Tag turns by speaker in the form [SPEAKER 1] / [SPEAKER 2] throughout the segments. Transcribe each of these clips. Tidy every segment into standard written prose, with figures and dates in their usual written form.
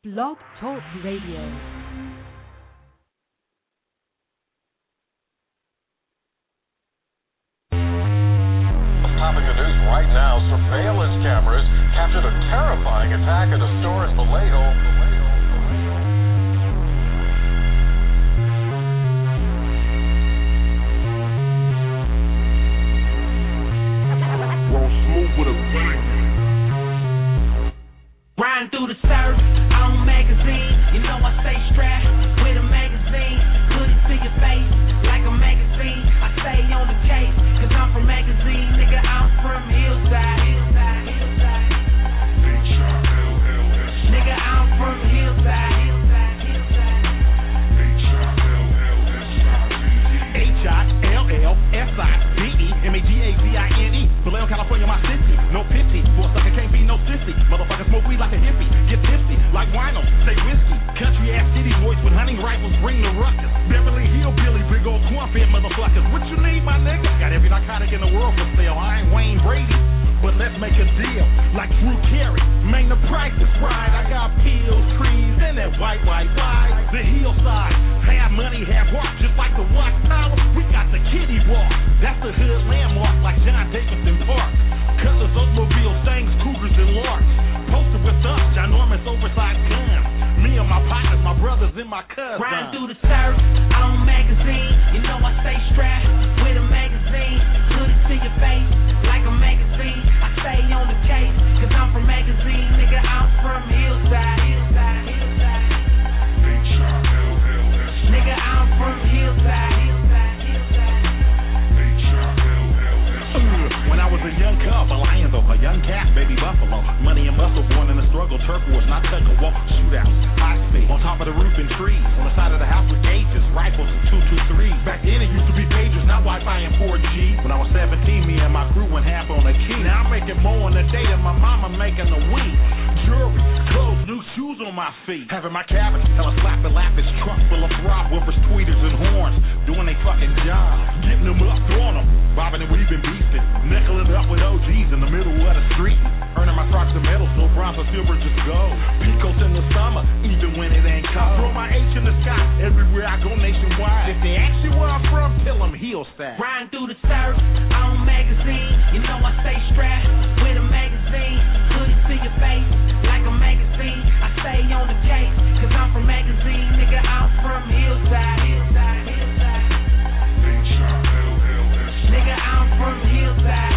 [SPEAKER 1] Blog Talk Radio.
[SPEAKER 2] Topping the news right now, surveillance cameras captured a terrifying attack at a store in Vallejo.
[SPEAKER 3] Roll smooth with a bang.
[SPEAKER 4] Riding through the surf, on magazine. You know I stay strapped with a magazine. Put it to your face like a magazine. I stay on the case, cause I'm from magazine. Nigga, I'm from Hillside. Nigga, I'm from Hillside.
[SPEAKER 3] Hillside. Vallejo, California, my city. No pity, for a sucker can't be no sissy. Motherfuckers smoke weed like a hippie. Get tipsy like wino, say whiskey. Country ass city boys with hunting rifles bring the ruckus. Beverly Hillbilly, big old cornfed motherfuckers. What you need, my nigga? Got every narcotic in the world for sale. I ain't Wayne Brady, but let's make a deal. Like Drew Carey, man, the price is right. I got pills, trees, and that white. The hillside, have money, have heart, just like the Watchtower. We got the Kitty Walk, that's the hood landmark, like John Davidson Park. Cutlass, Oldsmobile, Stangs, Cougars, and Larks. Posted with us, ginormous oversized guns. Me and my partners, my brothers, and my cousins.
[SPEAKER 4] Riding through the surf, on magazine. You know I stay strapped with a magazine. Put it to your face like a magazine. I stay on the case, cause I'm from magazine. Nigga, I'm from Hillside. Nigga, I'm from Hillside.
[SPEAKER 3] When I was a young cub, a lion though, a young cat, baby buffalo. Money and muscle, born in the struggle, turquoise, not tug of war. Shootouts, high speed, on top of the roof and trees. On the side of the house with gauges, rifles and 223. Back then it used to be pagers, now Wi-Fi and 4G. When I was 17, me and my crew went half on a key. Now I'm making more in a day than my mama making a week. Jewelry, clothes, new shoes on my feet. Having my cabin, tell a slap and laugh, it's truck full of throb, whippers, tweeters, and horns. Doing they fucking job, getting them up, throwing them. Bobbing and weaving, beasting, nickeling up with OGs in the middle of the street. Earning my stripes and medals, no bronze or silver, just gold. Picos in the summer, even when it ain't cold. Throw my H in the sky, everywhere I go nationwide. If they ask you where I'm from, tell them Hillside.
[SPEAKER 4] Riding through the surf, on magazine. You know I stay strapped with a magazine. Put it to your face like a magazine. I stay on the case, cause I'm from magazine. Nigga, I'm from Hillside. Nigga, I'm from Hillside.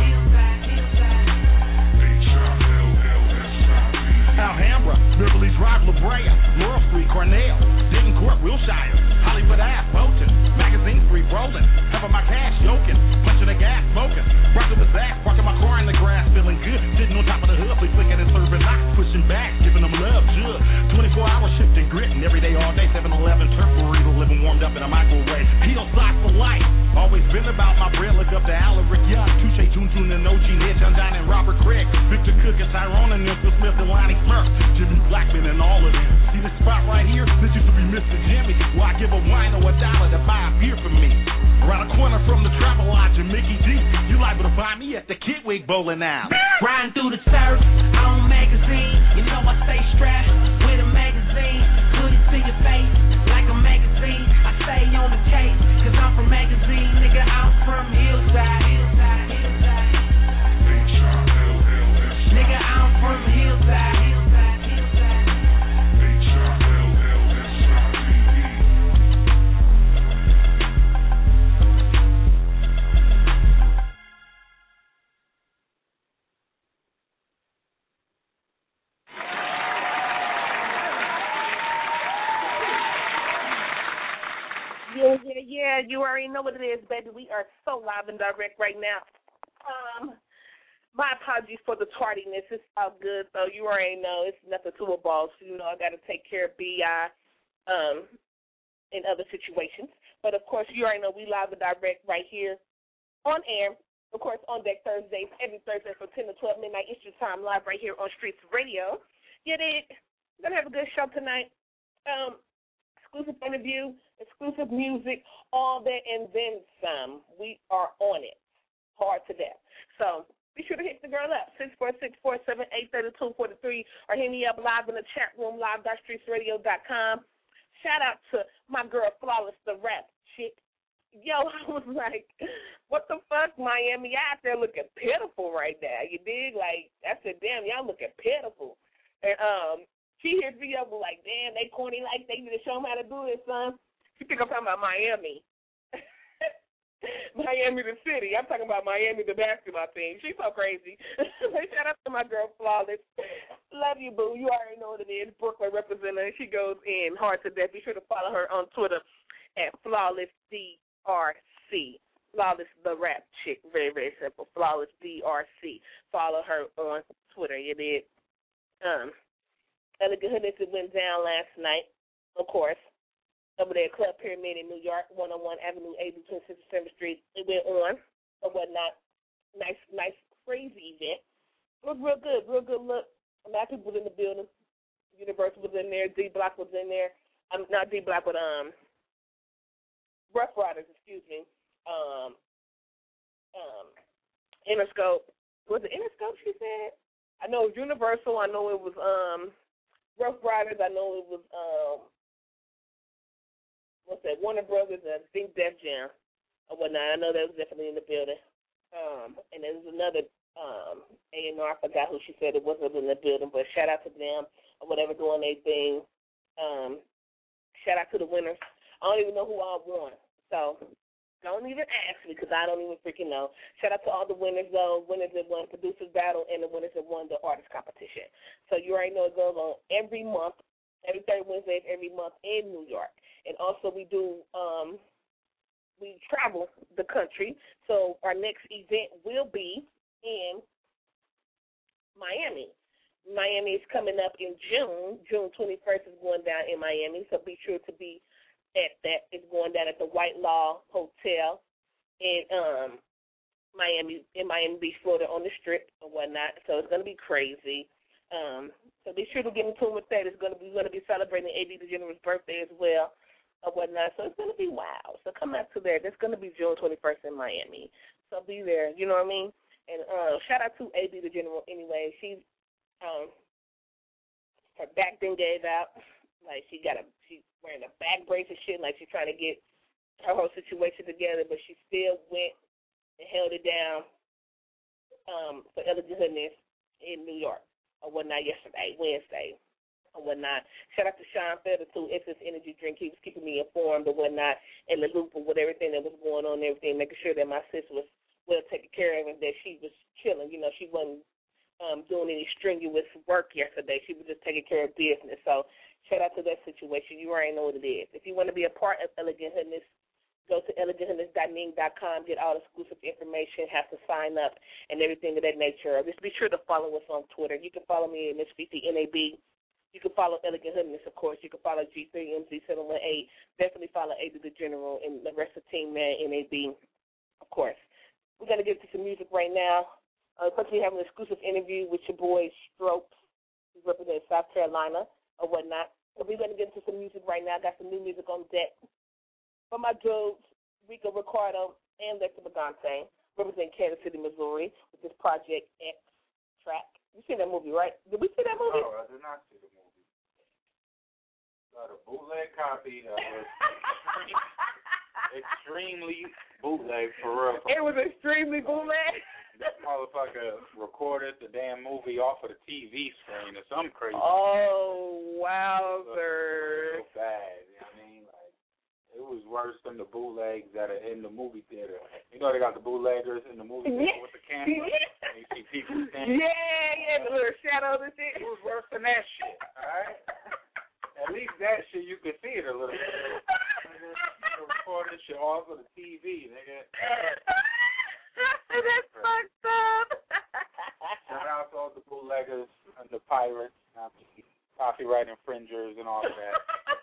[SPEAKER 3] Alhambra, Beverly Drive, La Brea, Laurel Street, Cornell, Denton Court, Wilshire, Hollywood Ave, Bolton, Magazine Street, rolling, having my cash, yoking, punching the gas, smoking, rocking the Zach, parking my car in the grass, feeling good, sitting on top of the hood, flicking and serving knots, pushing back, giving them love, jug, 24-hour shifting, gritting, every day, all day, 7-Eleven, turf burrito, living warmed up in a microwave, Hillside for life, always been about my bread, look up to Alaric Young, Touche, Jun, and OG, Ned, John Dine, and Robert Craig, Victor Cook, and Tyrone, and Phil Smith, and Lonnie Smurf, Jimmy Blackman, and all of them. See this spot right here? This used to be Mr. Jimmy. Well, I give a wine or $1 to buy a beer for me. Around the corner from the Travel Lodge and Mickey D. You liable to find me at the Kidwig Bowling Alley.
[SPEAKER 4] Riding through the surf, on magazine. You know I stay strapped with a magazine. Put it to your face like a magazine. I stay on the case, cause I'm from magazine. Nigga, I'm from Hillside. Nigga, I'm from Hillside.
[SPEAKER 5] Yeah, you already know what it is, baby. We are so live and direct right now. My apologies for the tardiness. It's all good, though. You already know it's nothing to a boss. You know I got to take care of BI in other situations. But, of course, you already know we live and direct right here on air. Of course, on deck Thursdays, every Thursday from 10 to 12 midnight Eastern time, live right here on Streets Radio. Get it? We're going to have a good show tonight. Exclusive interview, exclusive music, all that, and then some. We are on it. Hard to death. So be sure to hit the girl up, 646-478-3243, or hit me up live in the chat room, live.streetsradio.com. Shout out to my girl, Flawless, the rap chick. Yo, I was like, what the fuck, Miami? Y'all out there looking pitiful right now. You dig? Like, I said, damn, y'all looking pitiful. And she hit me up like, damn, they corny like they need to show them how to do this, son. She think I'm talking about Miami. Miami the city. I'm talking about Miami the basketball team. She's so crazy. Shout out to my girl, Flawless. Love you, boo. You already know what it is. Brooklyn representative. She goes in hard to death. Be sure to follow her on Twitter at Flawless DRC. Flawless the rap chick. Very, very simple. Flawless DRC. Follow her on Twitter. You did. Elegant Hoodness, it went down last night, of course. Over there at Club Pyramid in New York, 101 Avenue A between 6th and 7th Street. It went on or whatnot. Nice, crazy event. It was real good look. A lot of people was in the building. Universal was in there. D-Block was in there. Not D-Block, but Rough Riders, excuse me. Interscope. Was it Interscope, she said? I know it was Universal. I know it was Rough Riders. I know it was what's that? Warner Brothers and I think Def Jam or whatnot. I know that was definitely in the building. And there was another A&R. I forgot who she said it wasn't in the building, but shout out to them or whatever doing their thing. Shout out to the winners. I don't even know who all won, so don't even ask me because I don't even freaking know. Shout out to all the winners, though. Winners that won Producers Battle and the winners that won the Artist Competition. So you already know it goes on every month, every third Wednesday of every month in New York. And also we do we travel the country. So our next event will be in Miami. Miami is coming up in June. June 21st is going down in Miami, so be sure to be at that. It's going down at the White Law Hotel in Miami Beach, Florida, on the Strip and whatnot. So it's going to be crazy. So be sure to get in tune with that. We're going to be celebrating A.B. the General's birthday as well or whatnot. So it's going to be wild. So come out to there. That's going to be June 21st in Miami. So be there. You know what I mean? And shout out to A.B. the General anyway. She's her back then gave out. Like she's wearing a back brace and shit. Like she's trying to get her whole situation together, but she still went and held it down for Elegant Hoodness in New York or whatnot Wednesday or whatnot. Shout out to Sean Feather too. Essence Energy Drink. He was keeping me informed or whatnot in the loop with everything that was going on and everything, making sure that my sis was well taken care of and that she was chilling. You know, she wasn't doing any strenuous work yesterday. She was just taking care of business. So shout out to that situation. You already know what it is. If you want to be a part of Elegant Hoodness, go to eleganthoodness.ning.com, get all exclusive information, have to sign up, and everything of that nature. Just be sure to follow us on Twitter. You can follow me at Miss Fifi NAB. You can follow Elegant Hoodness, of course. You can follow G3MZ718. Definitely follow A.B. the General and the rest of the team there at NAB, of course. We're going to get to some music right now. Plus, we have an exclusive interview with your boy Strokes, who represents South Carolina or whatnot. So we're going to get into some music right now. I got some new music on deck from my dudes, Rico Ricardo and Lecter Bagante, representing Kansas City, Missouri, with this Project X track. You seen that movie, right? Did we see that movie?
[SPEAKER 6] No, I did not see the movie. Got a bootleg copy that was extremely bootleg for real.
[SPEAKER 5] It was extremely bootleg.
[SPEAKER 6] That motherfucker recorded the damn movie off of the TV screen or something crazy.
[SPEAKER 5] Oh, wowzer.
[SPEAKER 6] So bad, you know what I mean? Like, it was worse than the bootlegs that are in the movie theater. You know they got the bootleggers in the movie theater with the camera? And you see people standing.
[SPEAKER 5] Yeah, the little shadows and shit.
[SPEAKER 6] It was worse than that shit, all right? At least that shit, you could see it a little bit. You record this shit off of the TV, nigga.
[SPEAKER 5] That's fucked up.
[SPEAKER 6] Shout out to all the bootleggers and the pirates, copyright infringers and all of that.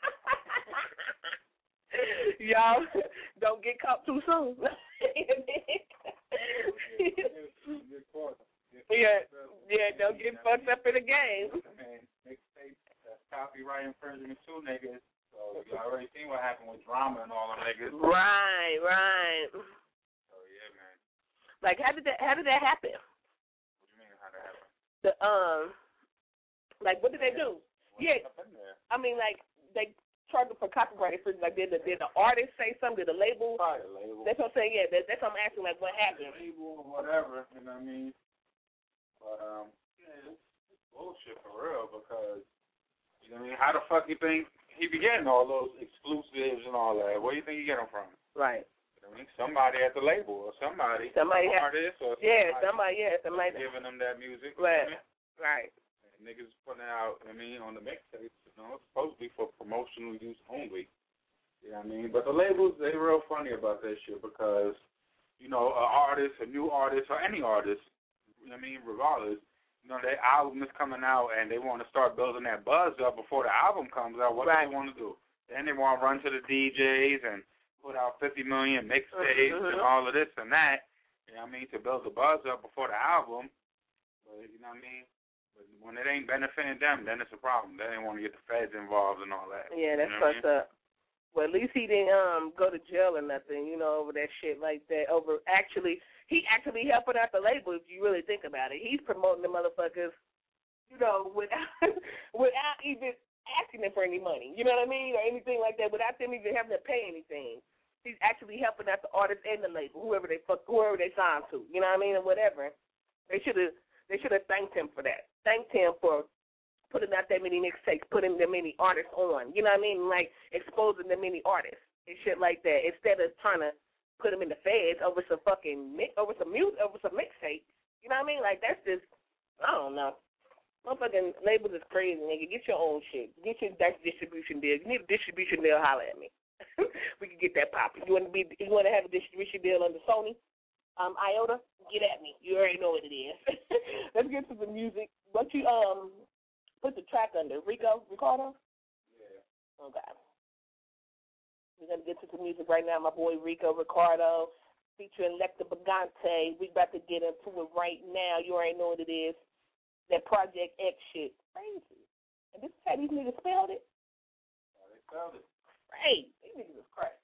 [SPEAKER 5] Y'all don't get caught too soon. Yeah, don't get fucked up in the game.
[SPEAKER 6] Man, mixtape, copyright infringement too, niggas. So you already seen what happened with Drama and all them niggas.
[SPEAKER 5] Right.
[SPEAKER 6] So yeah, man.
[SPEAKER 5] Like, how did that happen? the like what did they do? Yeah, I mean like they charged for copyright infringement. Like did the artist say something? Did the label?
[SPEAKER 6] Probably the label.
[SPEAKER 5] That's what I'm saying. Yeah, that's what I'm asking. Like what happened?
[SPEAKER 6] The label or whatever. You know what I mean? But yeah, it's bullshit for real because you know what I mean. How the fuck you think he be getting all those exclusives and all that? Where do you think he get them from?
[SPEAKER 5] Right.
[SPEAKER 6] I mean, somebody at the label or somebody artist or somebody giving them that music.
[SPEAKER 5] Right.
[SPEAKER 6] You know?
[SPEAKER 5] Right.
[SPEAKER 6] And niggas putting it out, I mean, on the mixtapes, you know, it's supposed to be for promotional use only. You know what I mean? But the labels, they real funny about that shit because, you know, an artist, a new artist, or any artist, you know what I mean, regardless, you know, their album is coming out and they want to start building that buzz up before the album comes out. What do they want to do? Then they want to run to the DJs and put out 50 million mixtapes and all of this and that, you know what I mean, to build the buzz up before the album. But, you know what I mean? But when it ain't benefiting them, then it's a problem. They didn't want to get the feds involved and all that.
[SPEAKER 5] Yeah, that's fucked up. Well, at least he didn't go to jail or nothing, you know, over that shit like that. He actually helping out the label if you really think about it. He's promoting the motherfuckers, you know, without even asking them for any money, you know what I mean, or anything like that, without them even having to pay anything. He's actually helping out the artist and the label, whoever they signed to, you know what I mean, or whatever. They should have thanked him for that. Thanked him for putting out that many mixtapes, putting that many artists on, you know what I mean, like exposing the many artists and shit like that, instead of trying to put them in the feds over some mixtapes, you know what I mean? Like that's just, I don't know. Motherfucking labels is crazy, nigga. Get your own shit. Get your distribution deal. You need a distribution deal, holler at me. We can get that popping. You want to have a distribution deal under Sony, IOTA? Get at me. You already know what it is. Let's get to the music. What you put the track under? Ricardo?
[SPEAKER 6] Yeah.
[SPEAKER 5] Okay. We're gonna get to the music right now. My boy Rico Ricardo, featuring Lecter Bagante. We about to get into it right now. You already know what it is. That Project X shit. Crazy. And this is how these niggas spelled it?
[SPEAKER 6] Yeah, they spelled it.
[SPEAKER 5] Great. These niggas is crazy.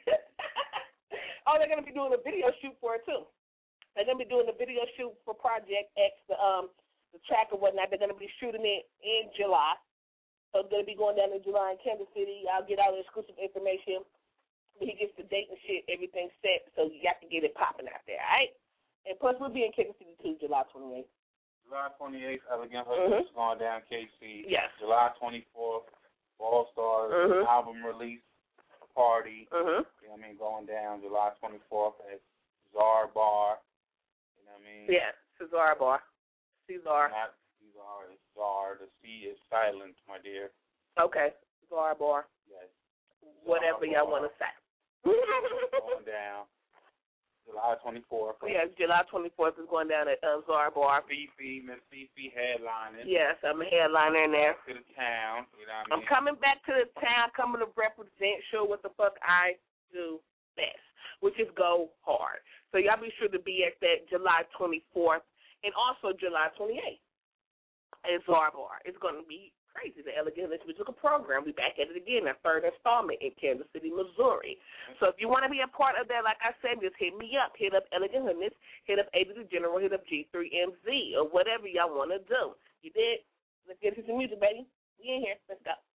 [SPEAKER 5] Oh, they're going to be doing a video shoot for it, too. They're going to be doing a video shoot for Project X, the track or whatnot. They're going to be shooting it in July. So it's going to be going down in July in Kansas City. I'll get all the exclusive information. When he gets the date and shit, everything set, so you got to get it popping out there, all right? And plus, we'll be in Kansas City, too, July 28th.
[SPEAKER 6] July 28th, Elegant Hustlers going down KC.
[SPEAKER 5] Yes.
[SPEAKER 6] July 24th, All Stars album release party. You know what I mean? Going down July 24th at Czar Bar. You know what I mean?
[SPEAKER 5] Yeah, Cesar Bar. Cesar.
[SPEAKER 6] Not Cesar, it's Czar. The C is silent, my dear.
[SPEAKER 5] Okay, Cesar Bar.
[SPEAKER 6] Yes.
[SPEAKER 5] Whatever y'all want to say.
[SPEAKER 6] Going down July 24th.
[SPEAKER 5] Yes, July 24th is going down at Czar Bar.
[SPEAKER 6] Miss Fifi headlining.
[SPEAKER 5] Yes, I'm a headliner in there.
[SPEAKER 6] To the town, you know what I mean?
[SPEAKER 5] I'm coming back to the town, coming to represent, show what the fuck I do best, which is go hard. So y'all be sure to be at that July 24th and also July 28th at Czar Bar. It's going to be crazy. The Elegant Hustlers Musical Program. We back at it again, our third installment in Kansas City, Missouri. So if you want to be a part of that, like I said, just hit me up. Hit up Elegant Hustlers, hit up A to the General, hit up G3MZ, or whatever y'all want to do. You did? Let's get into some music, baby. We in here. Let's go.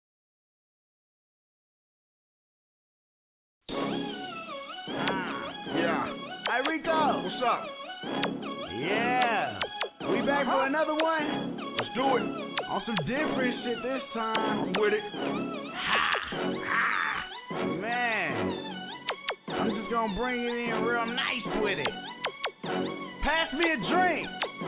[SPEAKER 7] Yeah. Hey, Rico. What's up? Yeah. We back for another one? Let's do it. On some different shit this time. I'm with it. Man. I'm just gonna bring it in real nice with it. Pass me a drink.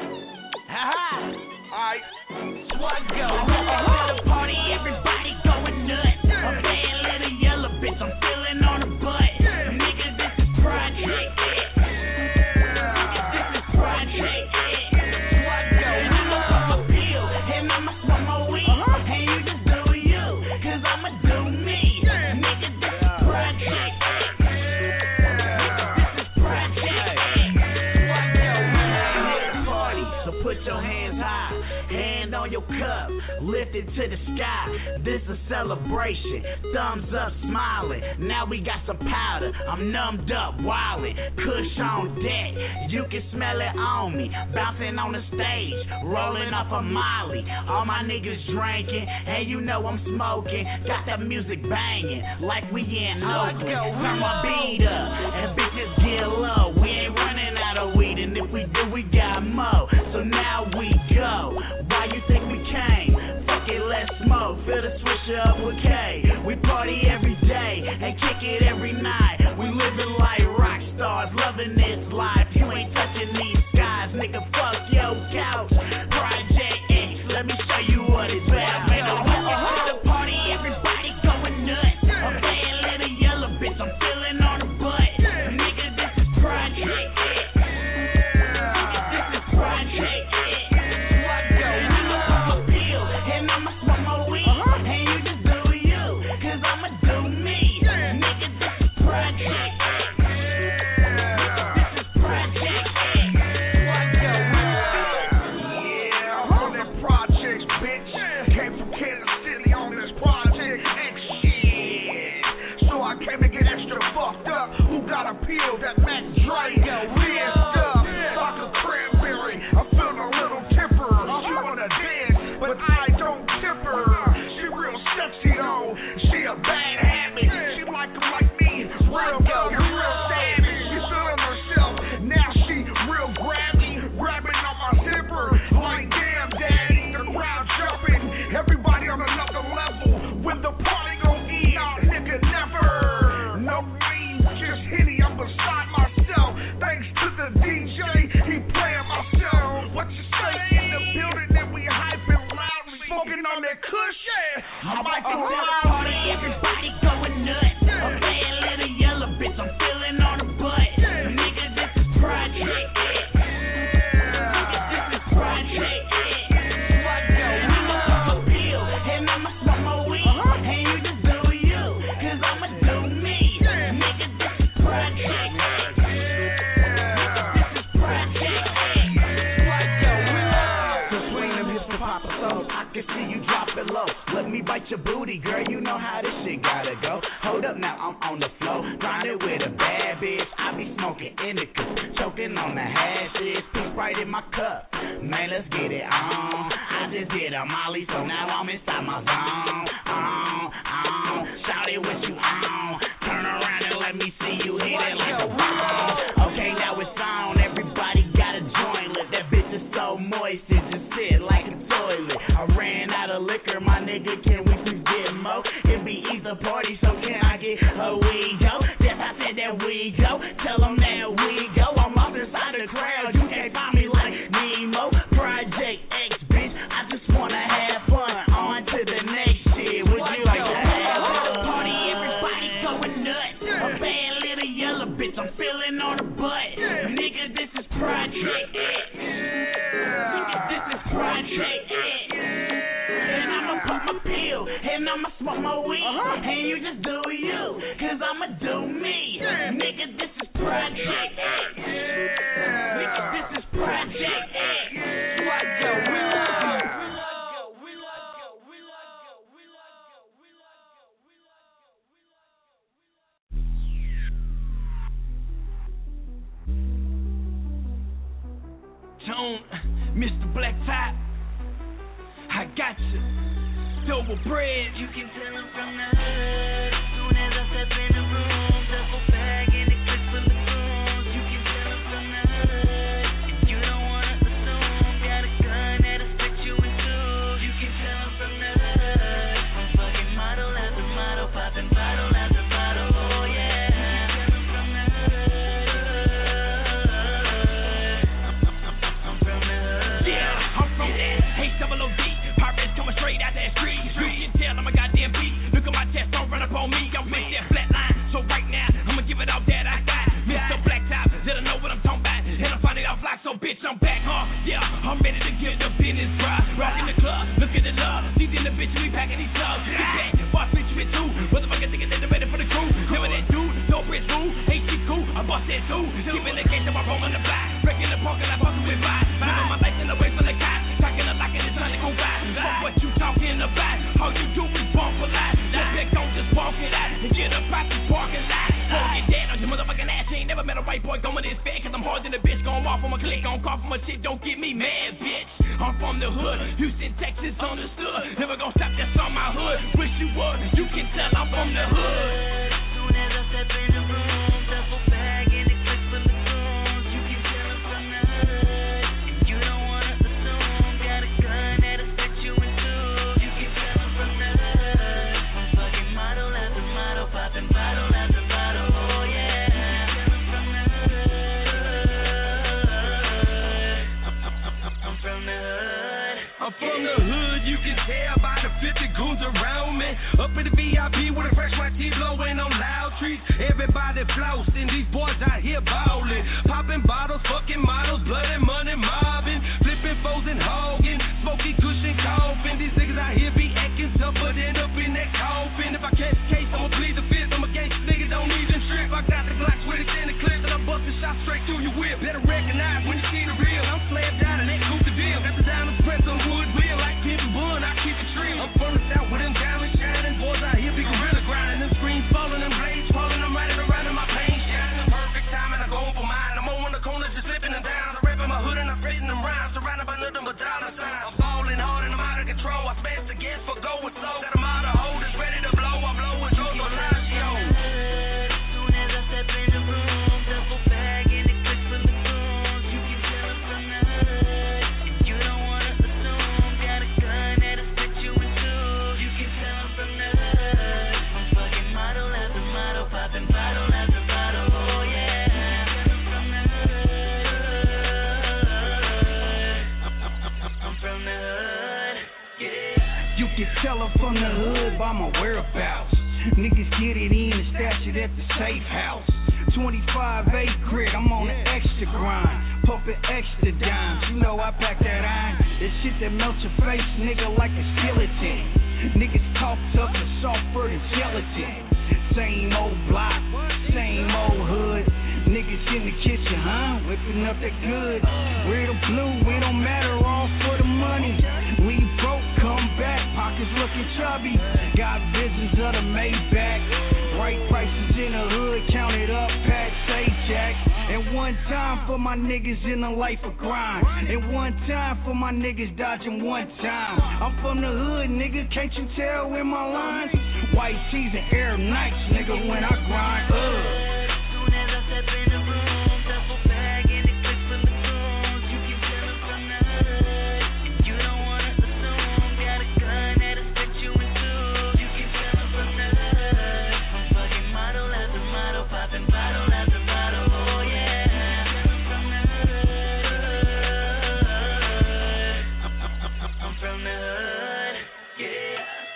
[SPEAKER 7] Alright.
[SPEAKER 4] What go? At a party, everybody going nuts. A bad little yellow bitch, I'm feeling on the butt. Nigga, this is Project X. This is Project X. What go? I'ma pop a pill, and I'ma smoke my weed. And you just do you, cause I'ma do me. Nigga, this is Project X. This is Project X. What go? Party, so put your hands high. Hand on your cup,
[SPEAKER 8] lifted to the sky. This a celebration, thumbs up, smiling. Now we got some powder, I'm numbed up, wildin'. Kush on deck, you can smell it on me. Bouncing on the stage, rolling off a Molly. All my niggas drinking, and you know I'm smoking. Got that music banging, like we in Oakland. Turn my beat up, and bitches get low. We ain't running out of weed, and if we do, we got more. So now we go. Why you think we came? Fuck it, let's smoke. Fill the swisher up with K. We party every day and kick it every night. We living like rock stars, loving this life. You ain't touching these skies, nigga. Fuck your couch. Project X, let me show you what it's about. The party, everybody going nuts. A bad little yellow bitch, I'm feeling on the butt. Nigga, this is Project X. Nigga, this is Project X.
[SPEAKER 9] Appeal that Mac Dre weird stuff. Soccer cranberry, I feel a little temper. She wanna dance, but I don't tip her. She real sexy though, she a bad habit. She like 'em like me, real good and real savage. She feeling herself, now she real grabby, grabbing on my zipper. Like damn daddy, the crowd jumping. Everybody on another level. When the party gon' eat out, nigga never. No me, just hitty. I'm beside myself, thanks to the DJ, he playing my show. What you say in the building that we hyping loudly, smoking on that kush, yeah. I might be
[SPEAKER 8] party, everybody going nuts. A bad little yellow bitch, I'm feeling on the butt. Nigga, this is Project X. Nigga, this is Project X. I'ma pop a pill, and I'ma smoke my weed. And you just do you, cause I'ma do me. Nigga, this is Project X. This is Project X. Between them hips to pop a soul, I can see you drop it low. Let me bite your booty, girl, you know how this shit gotta go. Hold up now, I'm on the floor, grinding with a bad bitch. I be smoking indicas, choking on the hashes, peace right in my cup. Man, let's get it on. I just did a molly, so now I'm inside my zone. Shout it what you on. Turn around and let me see you hit it like a bomb. Okay, now it's on. Everybody got a joint. Let that bitch is so moist, it just sit like a toilet. I ran out of liquor, my nigga. Can we please get more? It be either party, so can I get a weed go? Yes, I said that we go. Tell them that we go. I'm up inside the crowd. You can't find me like Nemo. Project X, bitch. I just wanna have fun. On to the next shit. Would you like to have a party? Everybody going nuts. A bad little yellow bitch. I'm feeling on the butt. Nigga, this is Project X. Nigga, this is Project X. And I'ma pop my pill. And I'ma smoke my weed. And you just do you. Cause I'ma do me. Nigga, this is Project X. Nigga, this is Project X.
[SPEAKER 10] Tone, Mr. Black Top, I got you. Double bread. You can tell I'm from the hood. As soon as I step in the room, double bag and a clip full of goons. You can tell I'm from the hood. If you don't wanna assume, got a gun that'll split you in two. You can tell I'm from the hood. I'm fucking model after model, popping bottle after bottle. Oh yeah. You can tell I'm from the hood. I'm from the hood. Yeah, I'm from that. Hey, double OD. Pirates coming straight out that street. You can tell I'm a goddamn beat. Look at my chest, don't run up on me. I'm with that flat line. So right now, I'ma give it all that I got. Mr. Black Top, let her know what I'm talking about. And I'm finding out fly, so bitch, I'm back, huh? Yeah, I'm ready to give the business, bruh. Rockin' the club, look at the love. These in the bitch, we packing these subs. Big boss bitch with two. Motherfucker thinking that they're ready for the crew. Never that dude, no bridge fool. Ain't shit cool, I boss that too. Keeping the case of my roll on the block. Breaking the park and I bustin' with vibe. Living my life in away from the cops. Talking a lock and it's time to go by. Fuck what you talking. walk it out and get up out the parking lot. Won't get dead on your motherfucking ass. You ain't never met a white boy going this fat, cause I'm hard than a bitch. Gon' walk from a click, gon' call from a chick, don't get me mad, bitch. I'm from the hood, Houston, Texas, understood. Never gon' stop, that's on my hood. Wish you would, you can tell I'm from the hood.
[SPEAKER 4] As soon as I step in the room, duffel bag and a click full of goons. You can tell I'm from the hood. If you don't wanna assume, got a gun that'll split you in two. You can tell I'm from the hood. I'm fucking model after model, popping bottle after bottle. Oh yeah.
[SPEAKER 10] I'm from the hood, you can tell by the 50 goons around me. Up in the VIP with a fresh white tee blowing on loud trees. Everybody flousing, these boys out here ballin'. Popping bottles, fucking models, blood and money mobbing. Flipping foes and hogging, smoking cushion coughing. These niggas out here be acting tough, but end up in that coffin. If I catch case, I'ma plead the fifth. I'm a gangsta nigga, don't even trip. I got the Glocks with it in the clip, and I'm busting shots straight through your whip. Better recognize when you see the real. I'm slapped out and that coop the deal. Got the diamonds pressed on wood wheel like Pimp and Bun. I keep it trim. I'm from the south with them diamonds shining. Boys out here be gorilla grinding. Them screens falling, them blades falling. I'm riding around in my pain shining. Perfect time and I go for mine. I'm on the corner just slipping them down. I'm rapping my hood and I'm fitting them rhymes. Surrounded by nothing but dollar signs. I'm falling hard and I'm out of control. I smash the gas for go with slow. Got them out of hold, it's ready to blow. I blow with Joe Solacio.
[SPEAKER 4] As soon as I step in the room, duffel bag and a click full of goons. You can tell I'm from the hood. If you don't wanna assume, got a gun that'll split you in two. You can tell I'm from the hood. I'm fucking model after model, popping bottle after bottle. Oh yeah. I'm from the hood. I'm from the hood. Yeah.
[SPEAKER 8] You can tell I'm from the hood by my whereabouts. Niggas get it in and stash it at the safe house. 25-8 grit, I'm on the extra grind. Pumping extra dimes, you know I pack that iron. That shit that melts your face, nigga, like a skeleton. Niggas talk tough and softer than gelatin. Same old block, same old hood. Niggas in the kitchen, huh? Whipping up that good. Red or blue, it don't matter, all for the money. We broke, come back, pockets looking chubby. Got visions of the Maybach. Right prices in the hood, count it up, pack, say jack. And one time for my niggas in the life of grind. And one time for my niggas dodging one time. I'm from the hood, nigga, can't you tell with my lines? White tees and air nights, nigga, when I grind.
[SPEAKER 4] As soon as I step in the room, duffel bag and a click full of goons. You can tell I'm from the hood. If you don't wanna assume, got a gun that'll split you in two. You can tell I'm from the hood. I'm fucking model after model, popping bottle after bottle. Oh yeah. I'm from the hood. I'm from the hood. Yeah.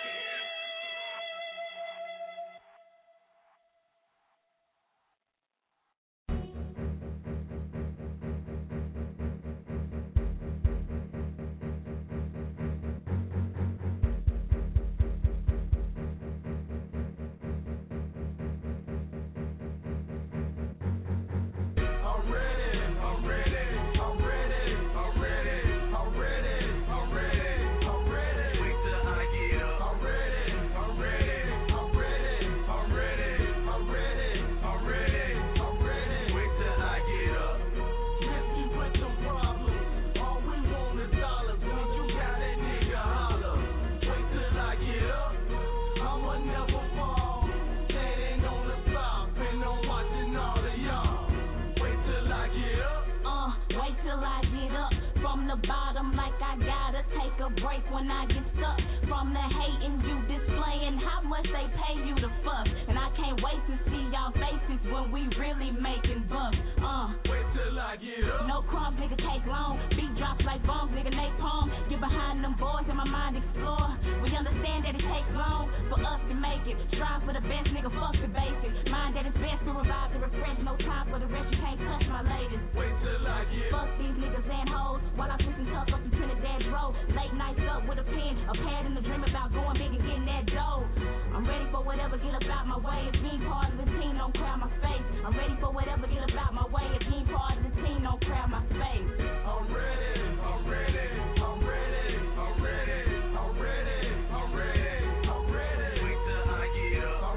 [SPEAKER 11] When I get stuck from the hating you displaying how much they pay you to fuck, and I can't wait to see y'all faces when we really making bucks. Wait till I get up. No crumbs, nigga, take long. Beat drops like bombs, nigga, napalm. Get behind them boys and my mind explore. We understand that it takes long for us to make it. Strive for the best, nigga, fuck the basics. Mind that it's best to revive the refresh. No time for the rest, you can't touch my latest. Wait till I get fuck these niggas and hoes while I push and tuck up to Trinidad Road. Late nights up with a pen, a pad and a dream about going big and getting that dough. I'm ready for whatever, get about my way. It's being part of the team, don't crowd my face. I'm ready for whatever, get about my way. It's being part of the team, don't crowd my space. I'm ready, I'm ready, I'm ready, I'm ready, I'm ready, I'm ready, I'm ready. Wait till I get up.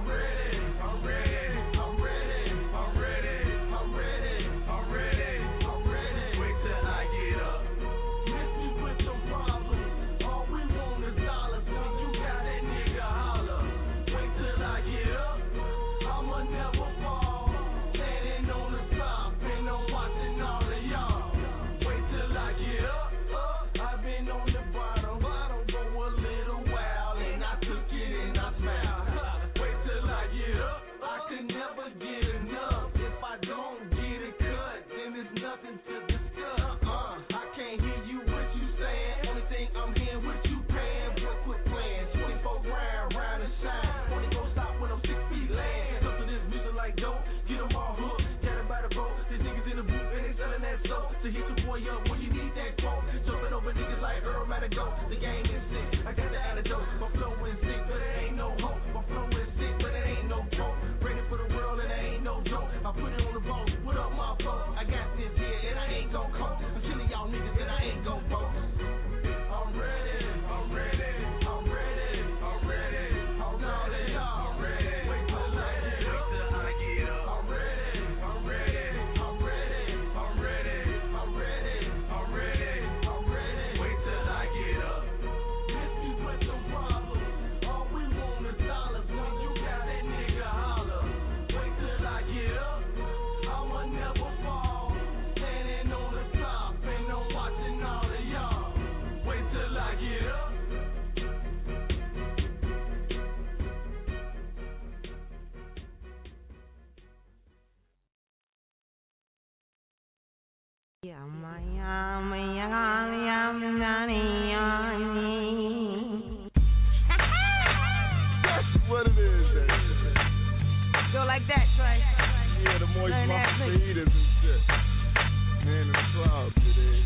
[SPEAKER 7] it is.
[SPEAKER 12] Go like that, Trey.
[SPEAKER 7] Yeah, the moist muffin fajitas and shit. Man in the club, you dig?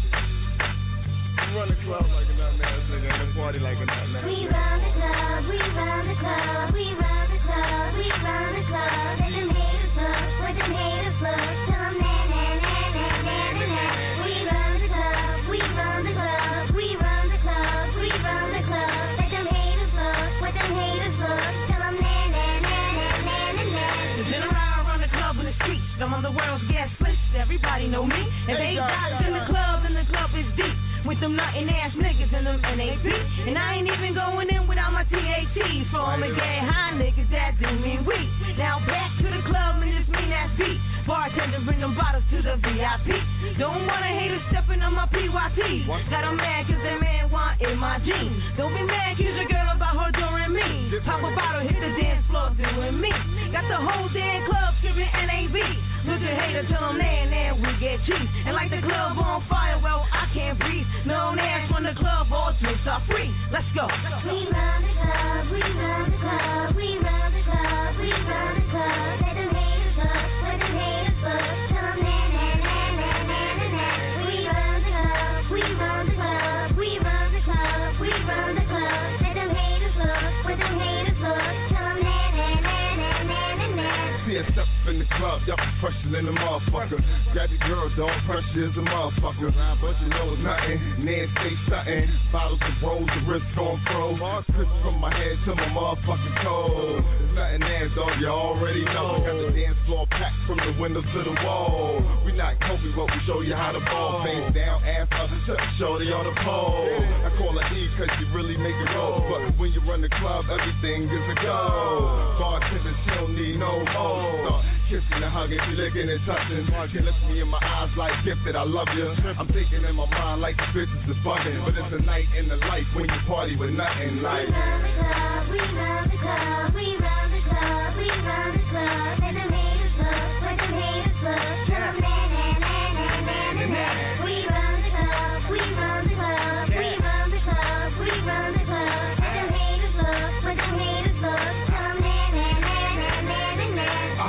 [SPEAKER 7] You run the club like a nothing ass nigga and the party like a nothing ass nigga.
[SPEAKER 11] We run the club, we run the club, we run the club, we run the club. Let them haters look, let them haters look. Tell them na na na na na na na. We run the club, we run the club, we run the club, we run the club. Let them haters look, let them haters look. Tell them na na na na na na na.
[SPEAKER 12] The general run the club in the streets. I'm on the world's guest list. Everybody know me. If they got in the club, then the club is deep. With them nuttin' ass niggas and them NAB. And I ain't even going in without my TAT. So I'ma get high niggas that do me weak. Now back to the club and this mean that beat. Bartender bring them bottles to the VIP. Don't want a hater stepping on my PYT. Got them mad cause their man want in my jeans. Don't be mad cause your girl about her during me. Pop a bottle, hit the dance floor doing me. Got the whole damn club screaming NAB. Look at hater, tell them nah, we get cheap. And like the club on fire, well I can't breathe. No ass from the club, all drinks are free. Let's go.
[SPEAKER 11] We run the club, we run the club, we run the club, we run the club. Let them haters look, let them haters look. Tell them na na na na na na na. We run the club, we run the club, we run the club, we run the club. Let them haters look, let them haters look. Tell them na na na na na na na.
[SPEAKER 7] See a step in the club, y'all fresher than a motherfucker. Grab your girl, don't pressure is a motherfucker. But you know it's nothing, Nan say something. Bottles of rolls, the wrist on pro. Crisp from my head to my motherfucking toe. There's nothing there, dog, you already know. Got the dance floor packed from the window to the wall. We not Kobe, but we show you how to ball. Face down, ass up, touch shorty on the pole. I call her E cause she really make it roll. But when you run the club, everything is a go. Bartenders, she don't need no hoes. Kissing and hugging, she licking and touching. She looks me in my eyes like gifted, I love you. I'm thinking in my mind like the bitches is bugging. But it's a night in the life when you party with nothing like.
[SPEAKER 11] We run the club, we run the club, we run the club, we run the club. Let them haters look, let them haters look. Tell them na na na na na na na. We run the club, we run the club, we run the club, we run the club. Let them haters look, let them haters look. Tell them na na na na na na na.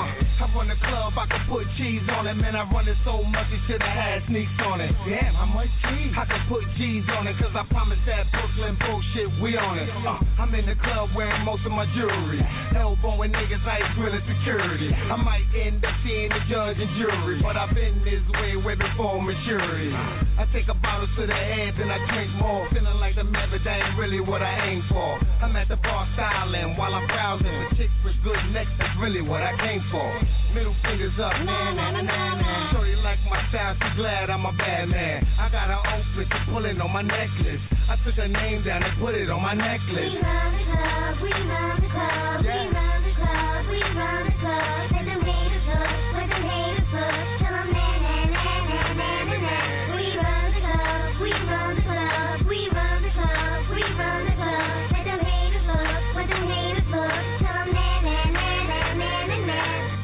[SPEAKER 13] I run the club, I can put cheese on it. Man, I run it so much, it should have had sneaks on it. Damn, how much cheese? I can put G's on it, cause I promise that Brooklyn bullshit, we on it. I'm in the club wearing most of my jewelry. Elbowing niggas, ice grilling security. I might end up seeing the judge and jury, but I've been this way before maturity. I take a bottle to the head, then I drink more. Feeling like the method, that ain't really what I aim for. I'm at the bar styling while I'm browsing. The chicks with good necks, that's really what I came for. Middle fingers up, man, na na na na. Shorty like my style, she glad I'm a bad man. I got her open, she pulling on my necklace. I took her name down and put it on my necklace.
[SPEAKER 11] We run the club, we run the club, we run the club, we run the club. Let them haters look, let them haters look. Tell them na na na na na na na. We run the club, we run the club, we run the club, we run the club. Let them haters look, let them haters look. Tell them na na na na na na na.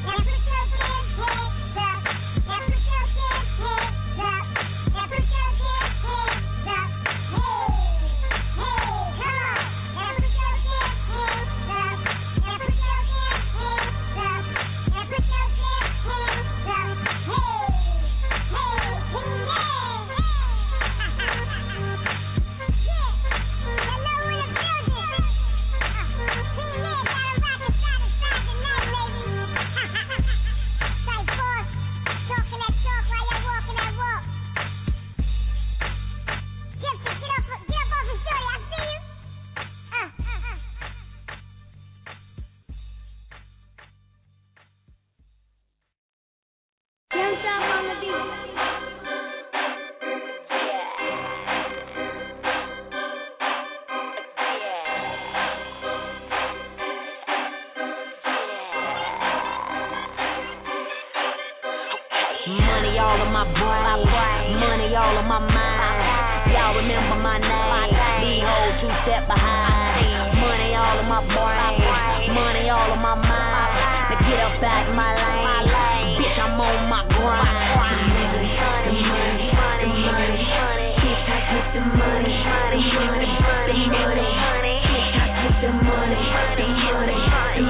[SPEAKER 14] Money all of my brain, money all of my mind. Y'all remember my name. These hoes 2 step behind. Money all of my brain, money all of my mind. Now get up out my lane, bitch. I'm on my grind. The money, bitch. I get the money, the money, bitch. I get the money, the money, the money.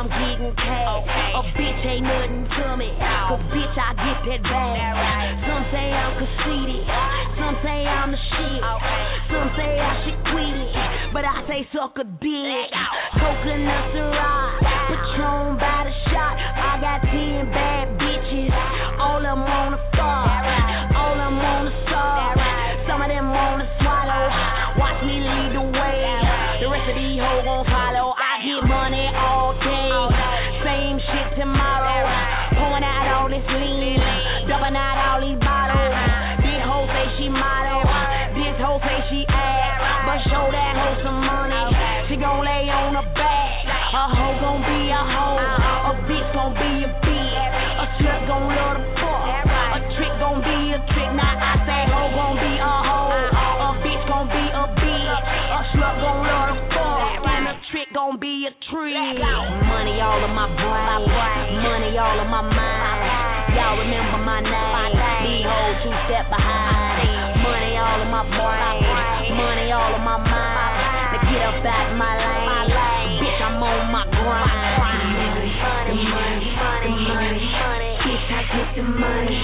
[SPEAKER 14] I'm getting cash. A bitch ain't nothing to me, cause bitch I get that bag. Some say I'm conceited, some say I'm the shit, some say I should quit it, but I say suck a dick. Coconut Ciroc, Patron by the shot. I got 10 bad bitches, all of them wanna fuck, all of them wanna suck, some of them wanna swallow. Watch me lead the way, the rest of these hoes gon' follow. I get money all day, same shit tomorrow. Pouring out all this lean, dumping out all these bottles. This hoe say she model, this hoe say she ass, but show that hoe some money, she gon' lay on her back. A hoe gon' be a hoe, a bitch gon' be a bitch, a slut gon' love the fuck, a trick gon' be a trick. Now I say hoe gon' be a hoe, a bitch gon' be a bitch, a slut gon' love the fuck, and a trick gon' be a trick. Money all in my brain, money all in my mind. Y'all remember my name, these hoes 2 step behind. Money all in my brain, money all in my mind. Now get up out my lane, bitch I'm on my grind. The money, bitch I get the money,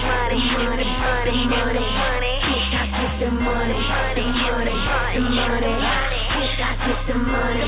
[SPEAKER 14] bitch I get the money, bitch I get the money,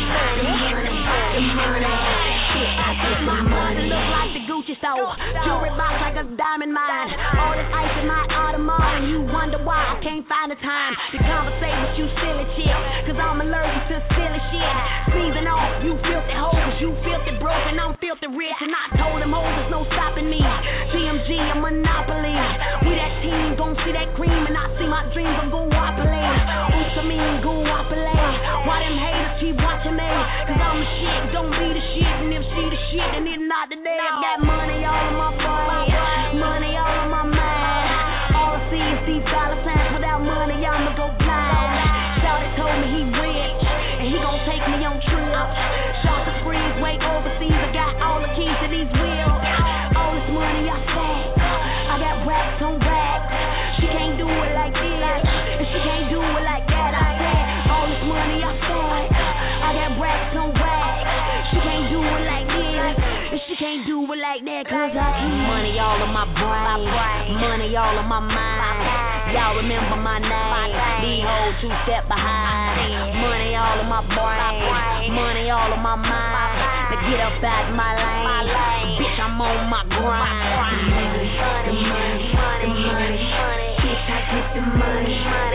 [SPEAKER 14] look like the Gucci store, jewelry box like a diamond mine. All this ice in my Audemars, and you wonder why I can't find the time to conversate with you silly chick, cause I'm allergic to silly shit. Season off, you filthy hoes, cause you filthy broke and I'm filthy rich, and I told them hoes there's no stopping me. GMG, a monopoly, we that team gon' see that cream, and I see my dreams, I'm gon' wobbly. Oops, I mean go wobbly. Why them haters keep watching me, cause I'm the shit, don't be the shit, and if she the shit, and it's not the day. I got money all in my brain, money all in my mind. All I see is these dollar signs, without money I'ma go blind. Shawty told me he rich, and he gon' take me on trips. Shot the freeze, way overseas, I got all the keys to these wheels. All this money I stack, I got racks on racks. She can't do it like this, and she can't do it like that. I said, all this money I stack, I got racks on racks. She can't do it like this, and she can't do it like that, cause I keep money all in my brain, money all in my mind. Y'all remember my name, these hoes 2 step behind. Money all in my brain, money all in my mind. Now get up out my lane, bitch I'm on my grind. The money, bitch I get the money,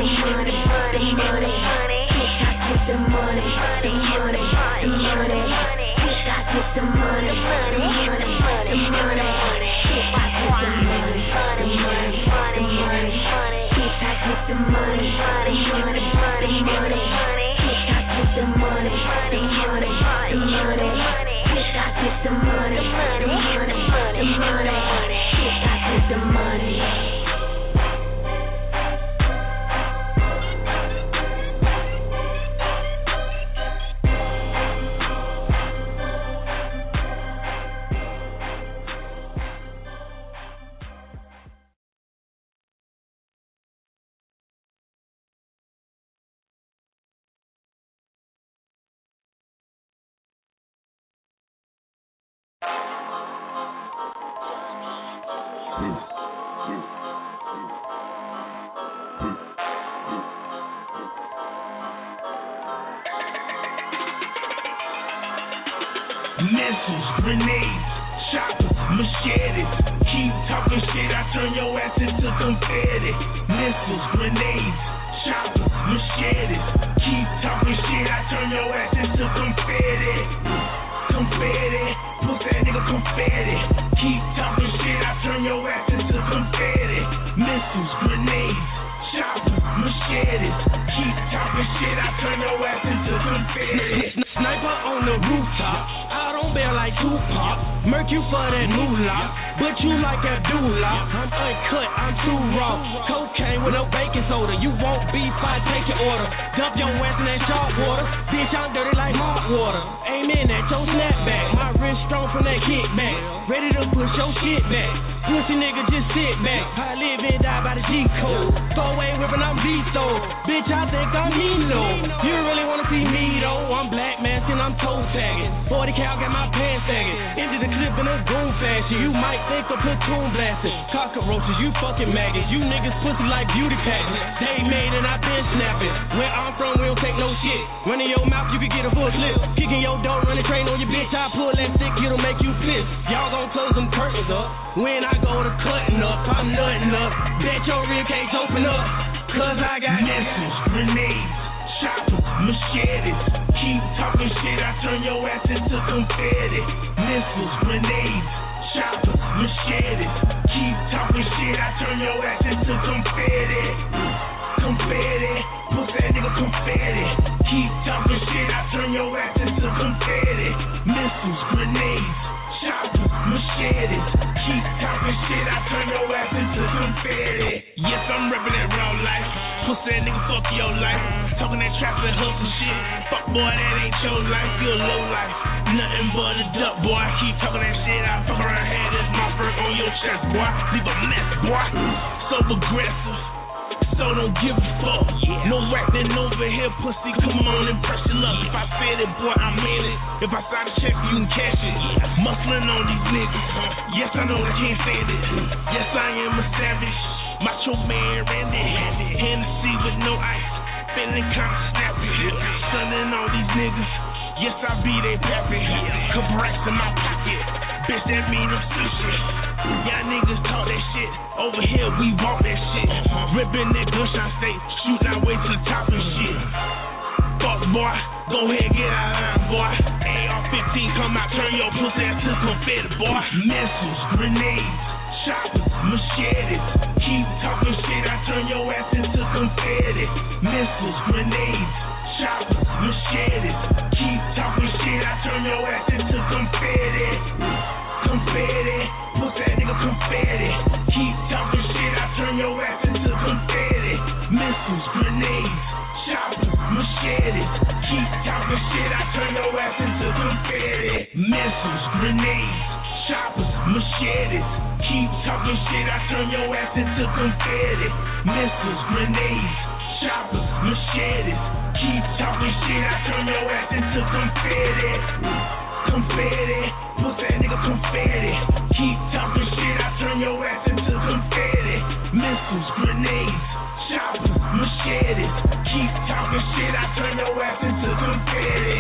[SPEAKER 14] bitch I get the money, bitch I get the money,
[SPEAKER 15] Missiles, grenades, choppers, machetes. Keep talking shit, I turn your ass into confetti. Missiles, grenades, choppers, machetes. Keep talking shit, I turn your ass into confetti. Confetti, put that nigga confetti. Keep talking shit, I turn your ass into confetti. Missiles, grenades, choppers, machetes. Keep talking shit, I turn your ass into confetti.
[SPEAKER 16] Sniper on the rooftop, I don't bear like Tupac. Murk you for that moolah, but you like Abdullah. I'm uncut, I'm too raw. Cocaine with no baking soda. You won't beef, I take your order. Dump your ass in that sharp water. Bitch, I'm dirty like hot water. Amen at your snapback. My wrist strong from that kickback. Ready to push your shit back. Pussy nigga, just sit back. I live and die by the G code. Throw away whipping, I'm I'm Vito. Bitch, I think I'm Nino. You really wanna see me though? I'm black masking, I'm toe tagging. 40 cal got my pants sagging. Into the clip in a goon fashion. You might think of platoon blasting. Cockroaches, you fucking maggots. You niggas pussy like beauty pageants. They made and I been snapping. Where I'm from, we don't take no shit. Running your mouth, you can get a full clip. Kicking your door, running train on your bitch. I pull that stick, it'll make you piss. Y'all gon' close them curtains up. When I go to cutting up, I'm nutting up. Bet your rib cage open up. Cause I got
[SPEAKER 15] missiles, grenades, choppers, machetes. Keep talking shit, I turn your ass into confetti. Missiles, grenades, choppers, machetes. Keep talking shit, I turn your ass into confetti. Confetti, push that nigga confetti. Keep talking shit, I turn your ass into confetti. Missiles, grenades, choppers, machetes. Keep talking shit, I turn your ass into confetti. Yes, I'm reppin' that raw life. Pussy that nigga, fuck your life. Talking that trap and hustle shit. Fuck boy, that ain't your life, you a low life. Nothing but a duck, boy. Keep talking that shit, I fuck around, had this motherfucker on your chest, boy. Leave a mess, boy. So aggressive. So don't give a fuck. No acting over here, pussy. Come on and press your luck. If I said it, boy, I meant it. If I sign a check, you can cash it. Muscling on these niggas. Yes, I know I can't stand it. Yes, I am a savage. Macho man, Randy. Hennessy with no ice. Feeling kinda snappy. Stunning all these niggas. Yes, I be they pappy. Couple racks in my pocket. Bitch, that mean I'm sushi. Y'all niggas talk that shit. Over here, we walk that shit. Ripping that gunshot state. Shooting our way to the top and shit. Fuck, boy. Go ahead, get out of line, boy. AR-15, come out, turn your pussy ass to confetti, boy. Missiles, grenades, choppers, machetes. Keep talking shit, I turn your ass into confetti. Missiles, grenades, choppers, machetes. Keep talking shit, I turn your ass into confetti. Confetti, push that nigga confetti. Keep talking shit, I turn your ass into confetti. Missiles, grenades, choppers, machetes. Keep talking shit, I turn your ass into confetti. Missiles, grenades, choppers, machetes. Keep talking shit, I turn your ass into confetti. Missiles, grenades, choppers, machetes. Keep talking shit, I turn your ass into confetti. Confetti, push that nigga confetti. Keep talking shit, I turn your ass into confetti. Missiles, grenades, choppers, machetes. Keep talking shit, I turn your ass into confetti.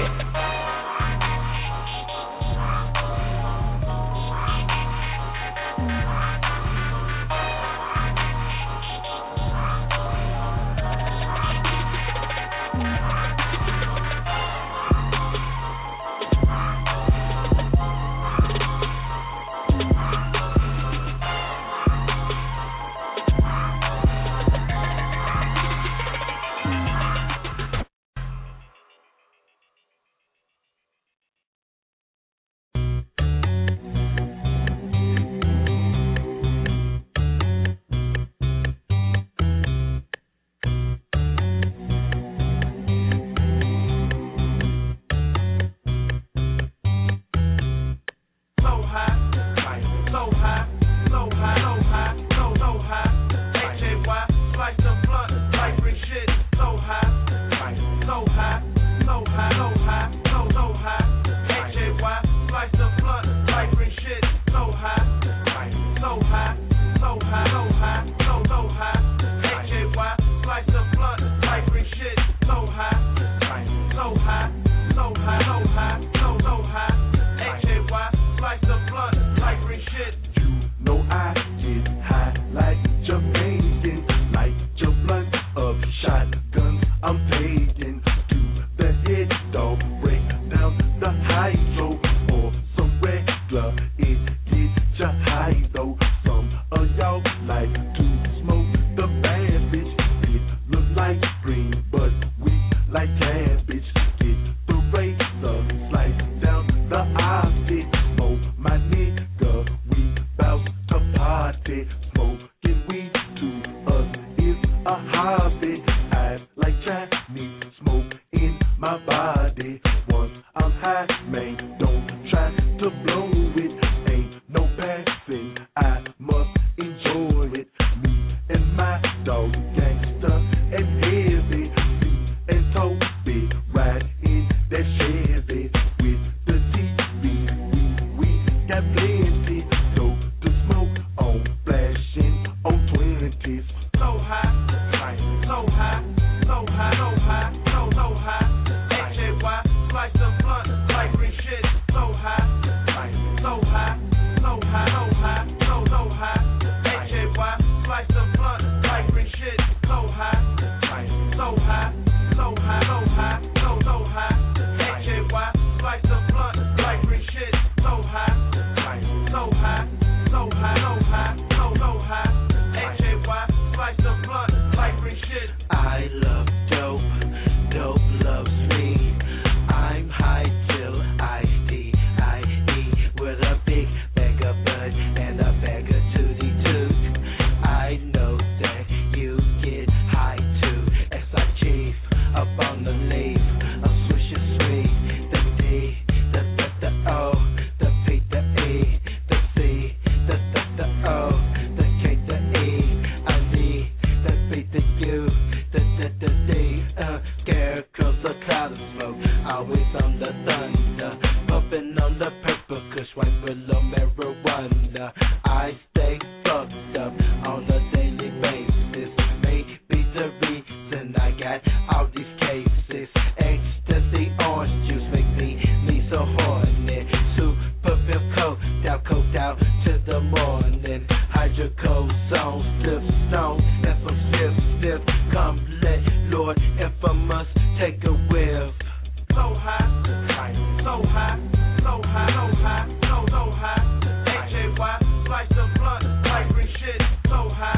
[SPEAKER 13] Scarecrows, a cloud of smoke, always on the thunder, puffing on the paper, kush white willow marijuana. I stay fucked up on a daily basis. Maybe the reason I got all these cases. Ecstasy, orange juice make me so horny. Super feel cold out to the morning. Hydrocodone, slip stone, and some sniff. Come let Lord Infamous take a whiff.
[SPEAKER 9] So high, so high, so high, so high, so high. H-A-Y, slice the blunt, like green shit. So high,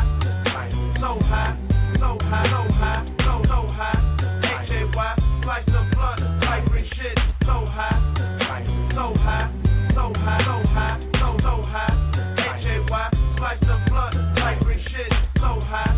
[SPEAKER 9] so high, so high, so high, so high. H-A-Y, slice the blunt, like green shit. So high, so high, so high, so high, so high. H-A-Y, slice the blunt, like green shit. So high,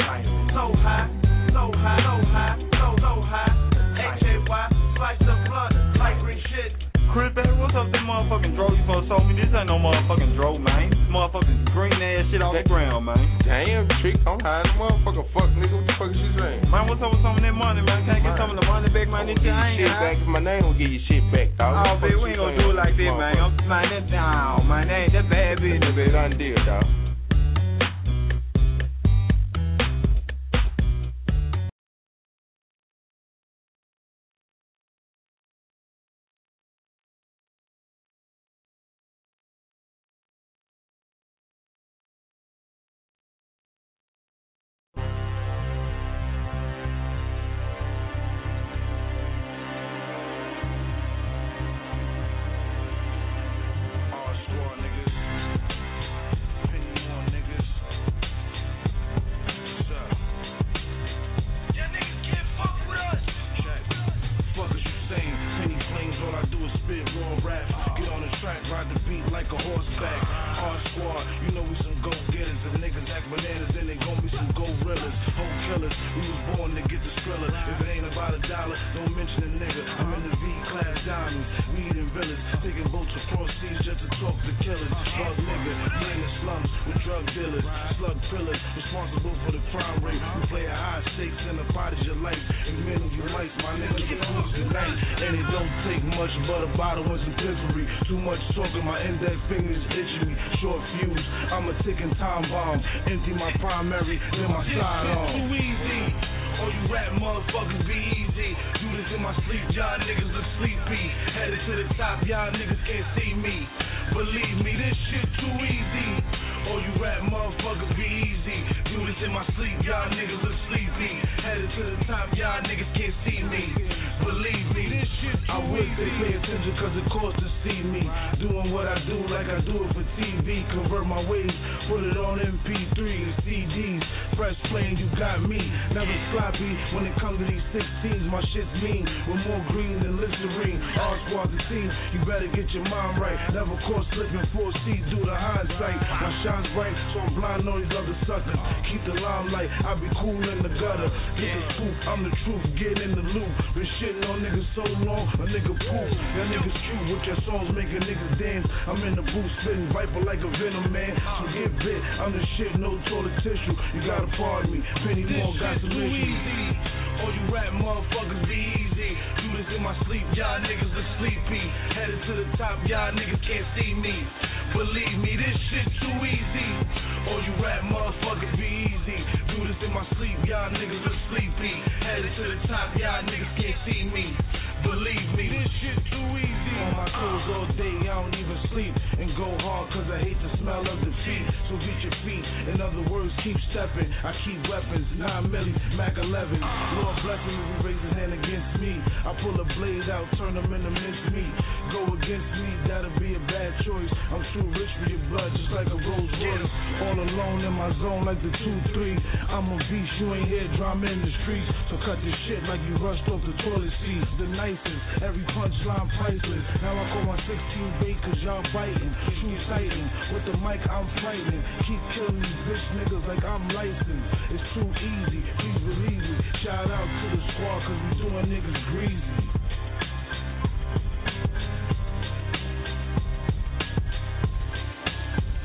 [SPEAKER 9] so high, so high, so high, so high. H-A-Y, slice the blunt, like green shit.
[SPEAKER 6] Chris, baby, what's up with this motherfucking dro you supposed to told me? This ain't no motherfucking dro, man. This motherfucking green ass shit off the ground, man.
[SPEAKER 17] Damn, trick, I'm high as a motherfucker. Fuck, nigga, what the fuck is you saying?
[SPEAKER 6] Man, what's up with some of that money, man? Can I get some of the money back, man? This shit I ain't
[SPEAKER 17] back. My name will give you shit back, dog.
[SPEAKER 6] Oh, baby, we ain't gonna do it like that, man. Man, that ain't that bad business, baby.
[SPEAKER 17] Done deal, dog.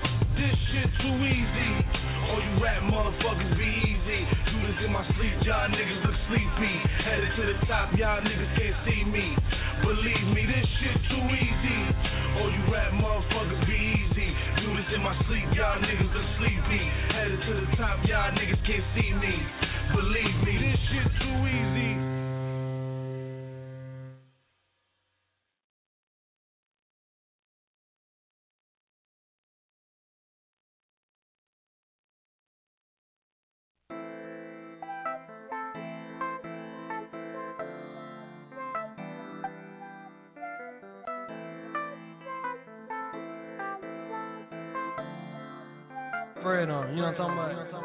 [SPEAKER 9] Too easy. All you rap motherfuckers be easy. Do this in my sleep, y'all
[SPEAKER 15] niggas look sleepy. Headed to the top, y'all niggas can't see me. Believe me, this shit too easy. Oh, you rap motherfuckers be easy. Do this in my sleep, y'all niggas look sleepy. Headed to the top, y'all niggas can't see me. Believe me, this shit too easy.
[SPEAKER 18] Fred on, you know what I'm talking about?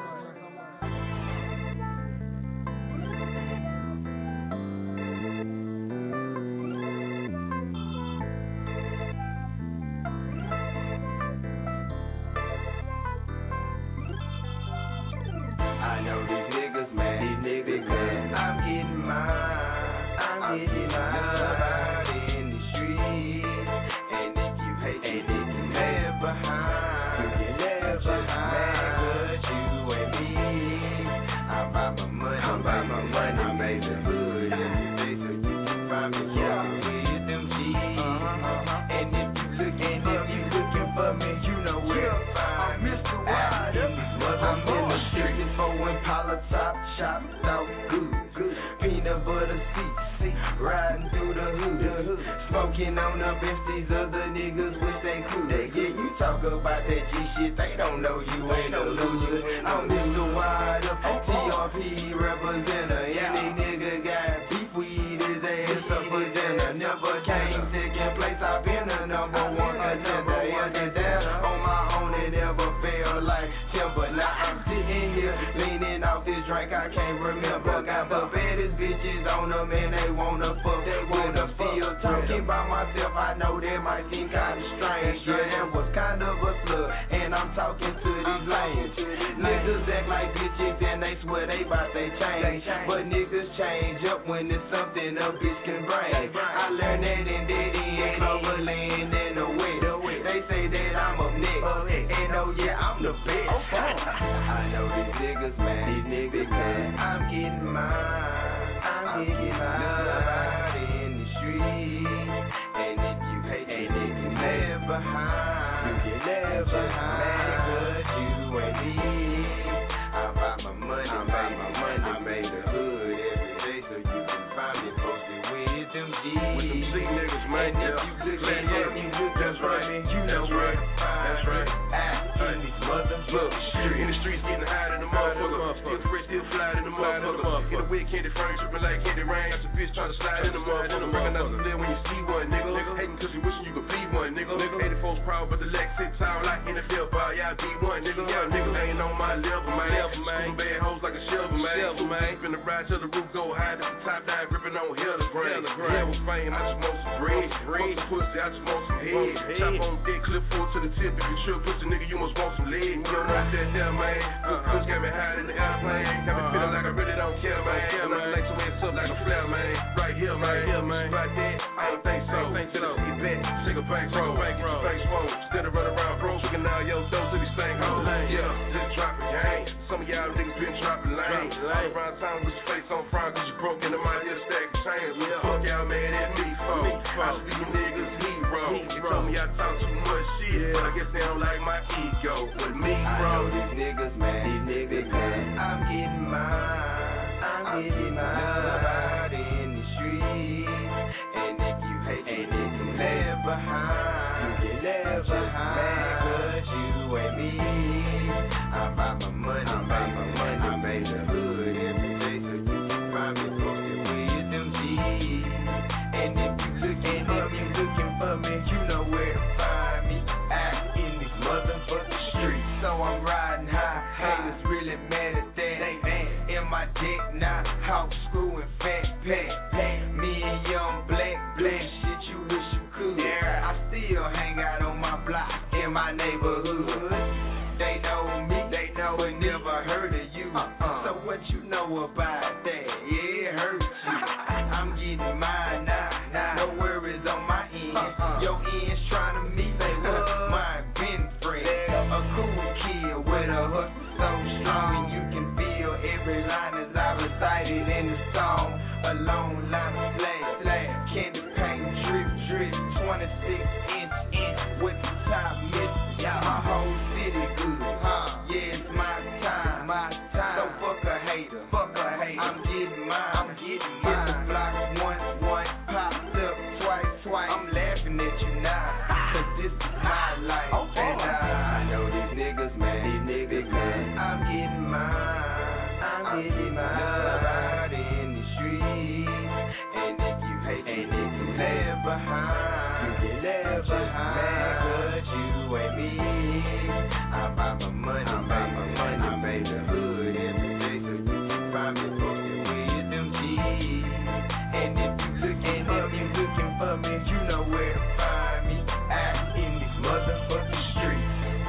[SPEAKER 19] I know these niggas mad, because I'm getting mine, out in the street. And if you hate, and if you left behind, but you and me, I buy my money, I made the hood every day, so you can find me with them G's. And if you looking for me, you know where to find me. Mr. Wide Up, I'm in the street for Impala top, chopped out good. Peanut butter seats, riding through the hood, smoking on the bench. These other niggas wish they could. Yeah, you talk about that G shit, they don't know you ain't no loser. I'm Mr. Wide Up, TRP representer. Any nigga got beef, we eat his ass up for dinner. Never came second place, I've been the number one contender. Yeah, down on my own, it never felt like timber. Now I'm sitting here leaning off this drink, I can't remember. Got the baddest bitches on them and they wanna fuck. They wanna feel talking about myself, I know that might seem kinda strange. Yeah, that was kind of a slur, and I'm talking to these lanes. Niggas act like bitches and they swear they bout they change. But niggas change up when it's something a bitch can bring. I learned that in Diddy and Cloverland and the West. They say that I'm up next, and oh yeah, I'm the best. I know these niggas mad, because I'm getting mine, out in the street. And if you hate, and if you left behind, but you and me, I buy my money, I made the hood every day, so you can find me posted with them G's.
[SPEAKER 17] With them Z niggas, man.
[SPEAKER 19] And if you looking for me, you know where to find me.
[SPEAKER 17] Look, in the streets getting high in the motherfucker. Still fresh, still fly in the motherfucker. Get a wet candy frame, tripping like candy rain. Got your bitch trying to slide in the motherfucker. Recognize the flare when you see one, nigga. Hating cause you wishing you could be one, nigga. 84's proud, but the Lex sits tall like NFL ball. Y'all be one, nigga. Y'all niggas ain't on my level, man. Some bad hoes like a shovel, man. Finna ride till the roof go high, to the top down, gripping on hell's brain. Hell was fame, I just want some bread. Want some pussy, I just want some head. Chop on dick, clip full to the tip. If you trip pussy, nigga, you must want some lead. You don't know that there, man. Pussy got me high in the airplane. Got me feeling like I really don't care, man. And I like to wear up like a flare, man. Right here, man. Right there, I don't think so. Get back, shake a bank roll. Get your face swole. Instead of running around broke, chicken out your dough to these same hoes. Yeah, just drop a gang. Some of y'all niggas been dropping lane. All around town with your face on fire cause you broke into my ear stack of chains. What the fuck y'all mad at me for? I should be you niggas hero. They told me I talk too much shit, but I guess they don't like my ego. With me, bro.
[SPEAKER 19] I know these niggas mad, because I'm getting mine, out in the street. And if you hate, and if you left behind, but you and me, I buy my money, I made the hood every day, so you can find me posted with them G's. And if you looking for me, you know where to find me, out in these motherfucking streets. So I'm riding high, haters really mad at that. In my dick now, hawk screwing fat pack. Me and young black shit, you wish you could. I still hang out on my block in my neighborhood. They know me, but never heard of you. So what you know about that? Yeah, it hurts you. I'm getting mine now. No worries on my end. Your end's trying to meet, say what? Mine been friend. A cool kid with a hustle so strong, you can feel every line as I recited in the song. A long line of flag, candy paint, drip, 26-inch, with the top missing. My whole city good, yeah, it's my time. So fuck a hater, I'm getting mine. Hit the block once, popped up twice. I'm laughing at you now, cause this is my life. And I know these niggas, man, I'm getting mine. Love out in the streets, and if you hate, left behind, just mad 'cause you ain't me. I buy my money, made the hood every day, so you can find me posted with them G's. And if you looking for me, you know where to find me, out in these motherfucking streets.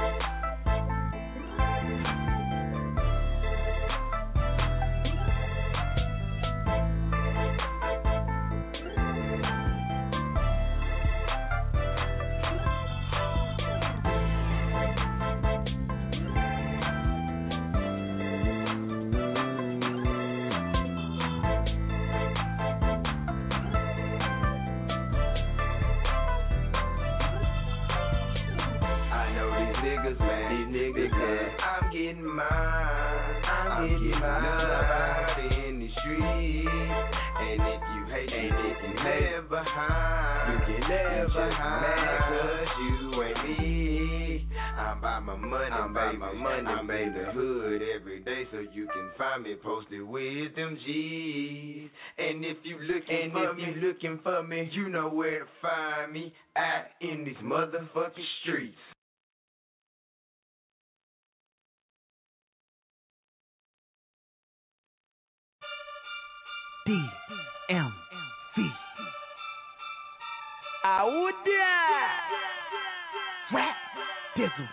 [SPEAKER 19] I'm getting mine. Love out in the streets, and if you hate, left behind. Mad 'cause you ain't me. I buy my money, made the hood every day, so you can find me posted with them G's. And if you looking for me, you know where to find me, out in these motherfucking streets.
[SPEAKER 8] DMV. Out there. Rap Dizzle.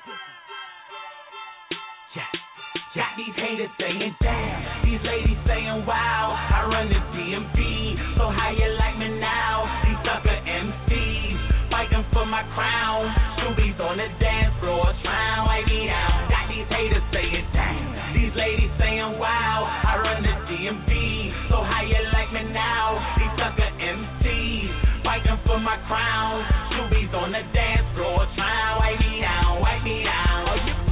[SPEAKER 4] Got these haters saying damn, these ladies saying wow. I run the DMV, so how you like me now? These sucker MCs fighting for my crown. Shoobies on the dance floor, trying to wipe me down. Got these haters saying damn, these ladies saying wow. I run the DMV, so how you like me now? These sucker MCs fighting for my crown. Shoobies on the dance floor, trying to wipe me down, wipe me down.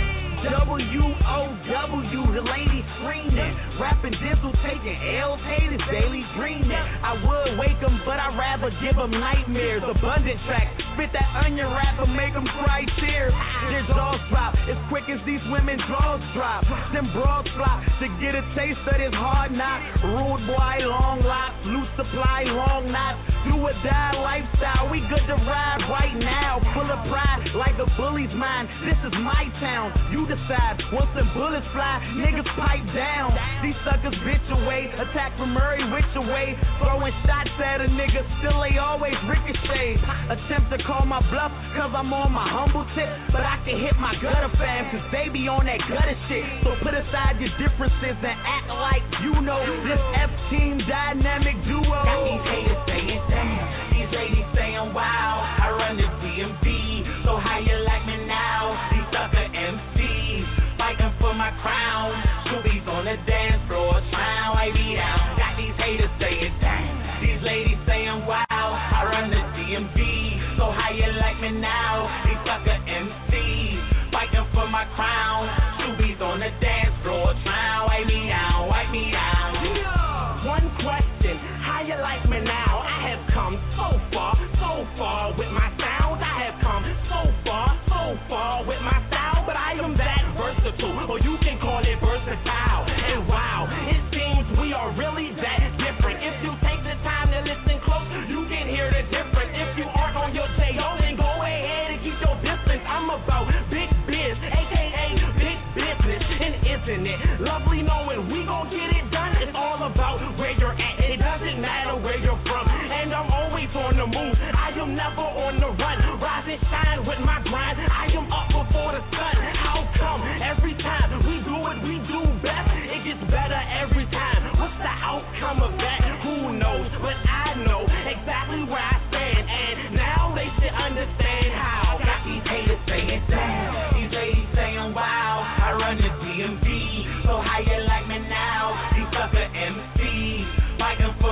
[SPEAKER 8] W-O-W, the lady screaming. Rapping Dizzle, taking L's, haters daily dreaming. I would wake them, but I'd rather give them nightmares. Abundant tracks, spit that onion rap and make them cry tears. Their jaws drop as quick as these women's jaws drop. Them broads flop to get a taste of this hard knock. Rude boy, long locks, loose supply, long knots. Do or die lifestyle, we good to ride right now. Full of pride, like a bully's mind. This is my town, you decide. Once the bullets fly, niggas pipe down. These suckers bitch away, attack from Murray which away. Throwing shots at a nigga, still they always ricochet. Attempt to call my bluff, cause I'm on my humble tip. But I can hit my gutter fam, cause they be on that gutter shit. So put aside your differences and act like you know this F-team dynamic duo.
[SPEAKER 4] Got these haters saying damn, these ladies saying wow. I run the DMV, so how you like me now? These sucker MCs fighting for my crown. Shoobies on the dance floor, trying to wipe me down. Got these haters saying damn, these ladies saying wow. I run the DMV, so how you like me now? These sucker MCs fighting for my crown. Shoobies on the dance floor, trying to wipe me down, wipe me down.
[SPEAKER 8] One question, how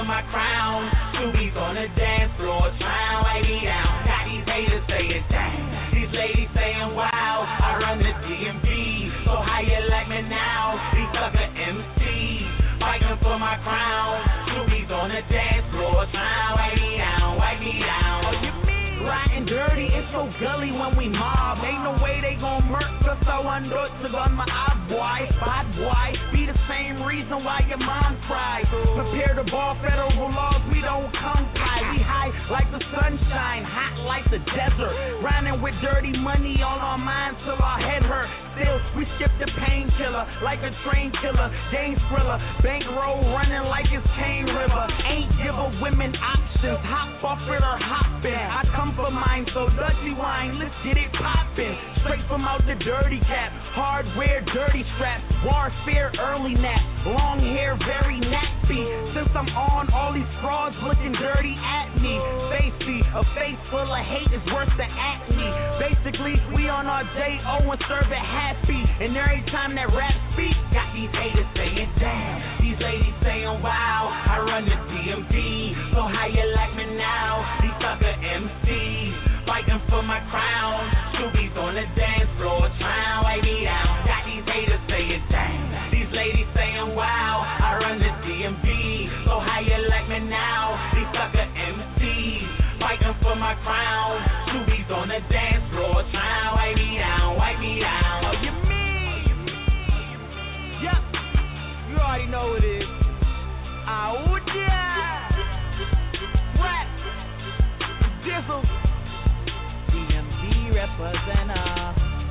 [SPEAKER 4] my crown. Subies on the dance floor, trying to wipe me down. Got these haters saying, dang. These ladies saying, wow. I run the DMV, so how you like me now? These sucker MCs fighting for my crown. Subies on the dance floor, trying to wipe me down, wipe me down. Oh, you mean? Riding dirty, it's so gully when we mob. Ain't no way they gon' murk us, so undeutsig on my eye, boy. Bad boy, be the same reason why your mom cried. Prepare to ball federal laws, we don't come by. We high like the sunshine, hot like the desert. Grinding with dirty money on our minds till our head hurt. Still, we skip the painkiller like a train killer. Dane Skrilla, bankroll running like it's Cane River. Ain't give a women options, hop off it or hop in. I come for mine, so Dutchy wine, let's get it poppin'. Straight from out the dirty cap, hardware, dirty strap, warfare, early nap, long hair, very nappy. Since I'm on, all these frauds looking dirty at me. Facey, a face full of hate is worse than acne. Basically, we on our J.O. and serve it happy. And every time that rap speak, got these haters saying, damn. These ladies saying, wow. I run the DMV, so how you like me now? These sucker MCs fighting for my crown. Subies on the dance floor, trying to wipe me down. Got these haters saying, damn. These ladies saying, wow. I run the DMV, so how you like me now? These sucker MCs fighting for my crown. Subies on the dance floor, trying to wipe me down, wipe me down. Oh, you mean? Yep, you already know what it is. Oh, yeah. Rap, Dizzle, DMV representative.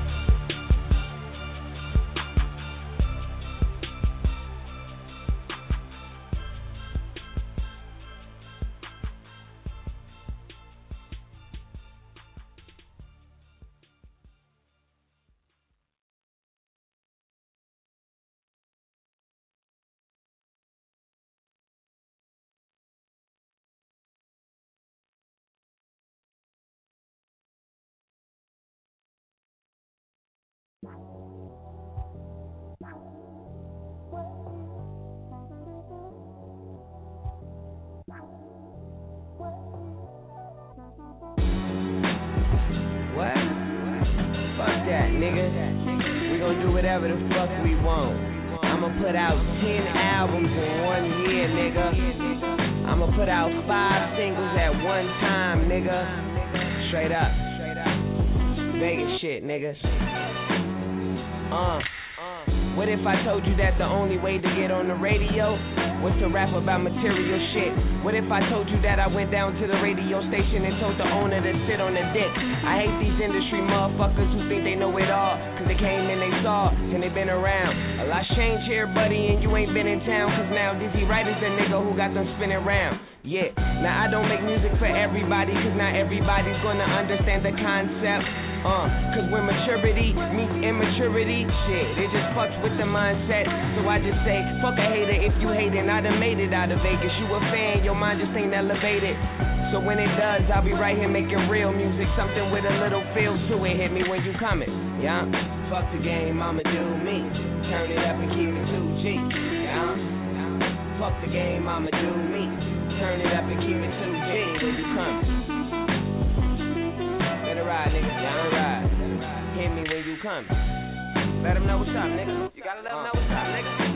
[SPEAKER 20] What? Fuck that, nigga. We gon' do whatever the fuck we want. I'ma put out 10 albums in 1 year, nigga. I'ma put out 5 singles at one time, nigga. Straight up. Vegas shit, niggas. What if I told you that the only way to get on the radio was to rap about material shit? What if I told you that I went down to the radio station and told the owner to sit on the dick? I hate these industry motherfuckers who think they know it all, cause they came and they saw, and they been around. A lot's changed here, buddy, and you ain't been in town, cause now Dizzy Wright is the nigga who got them spinning round. Yeah, now I don't make music for everybody, cause not everybody's gonna understand the concept. Cause when maturity meets immaturity, shit, it just fucks with the mindset. So I just say, fuck a hater if you hatin'. I done made it out of Vegas. You a fan, your mind just ain't elevated. So when it does, I'll be right here making real music, something with a little feel to it. Hit me when you coming, yeah. Fuck the game, I'ma do me. Turn it up and keep it 2G, yeah. Fuck the game, I'ma do me. Turn it up and keep it 2G when you coming. Ride, nigga, down ride. Hit me when you come. Let them know what's up, nigga. You gotta let them know what's up,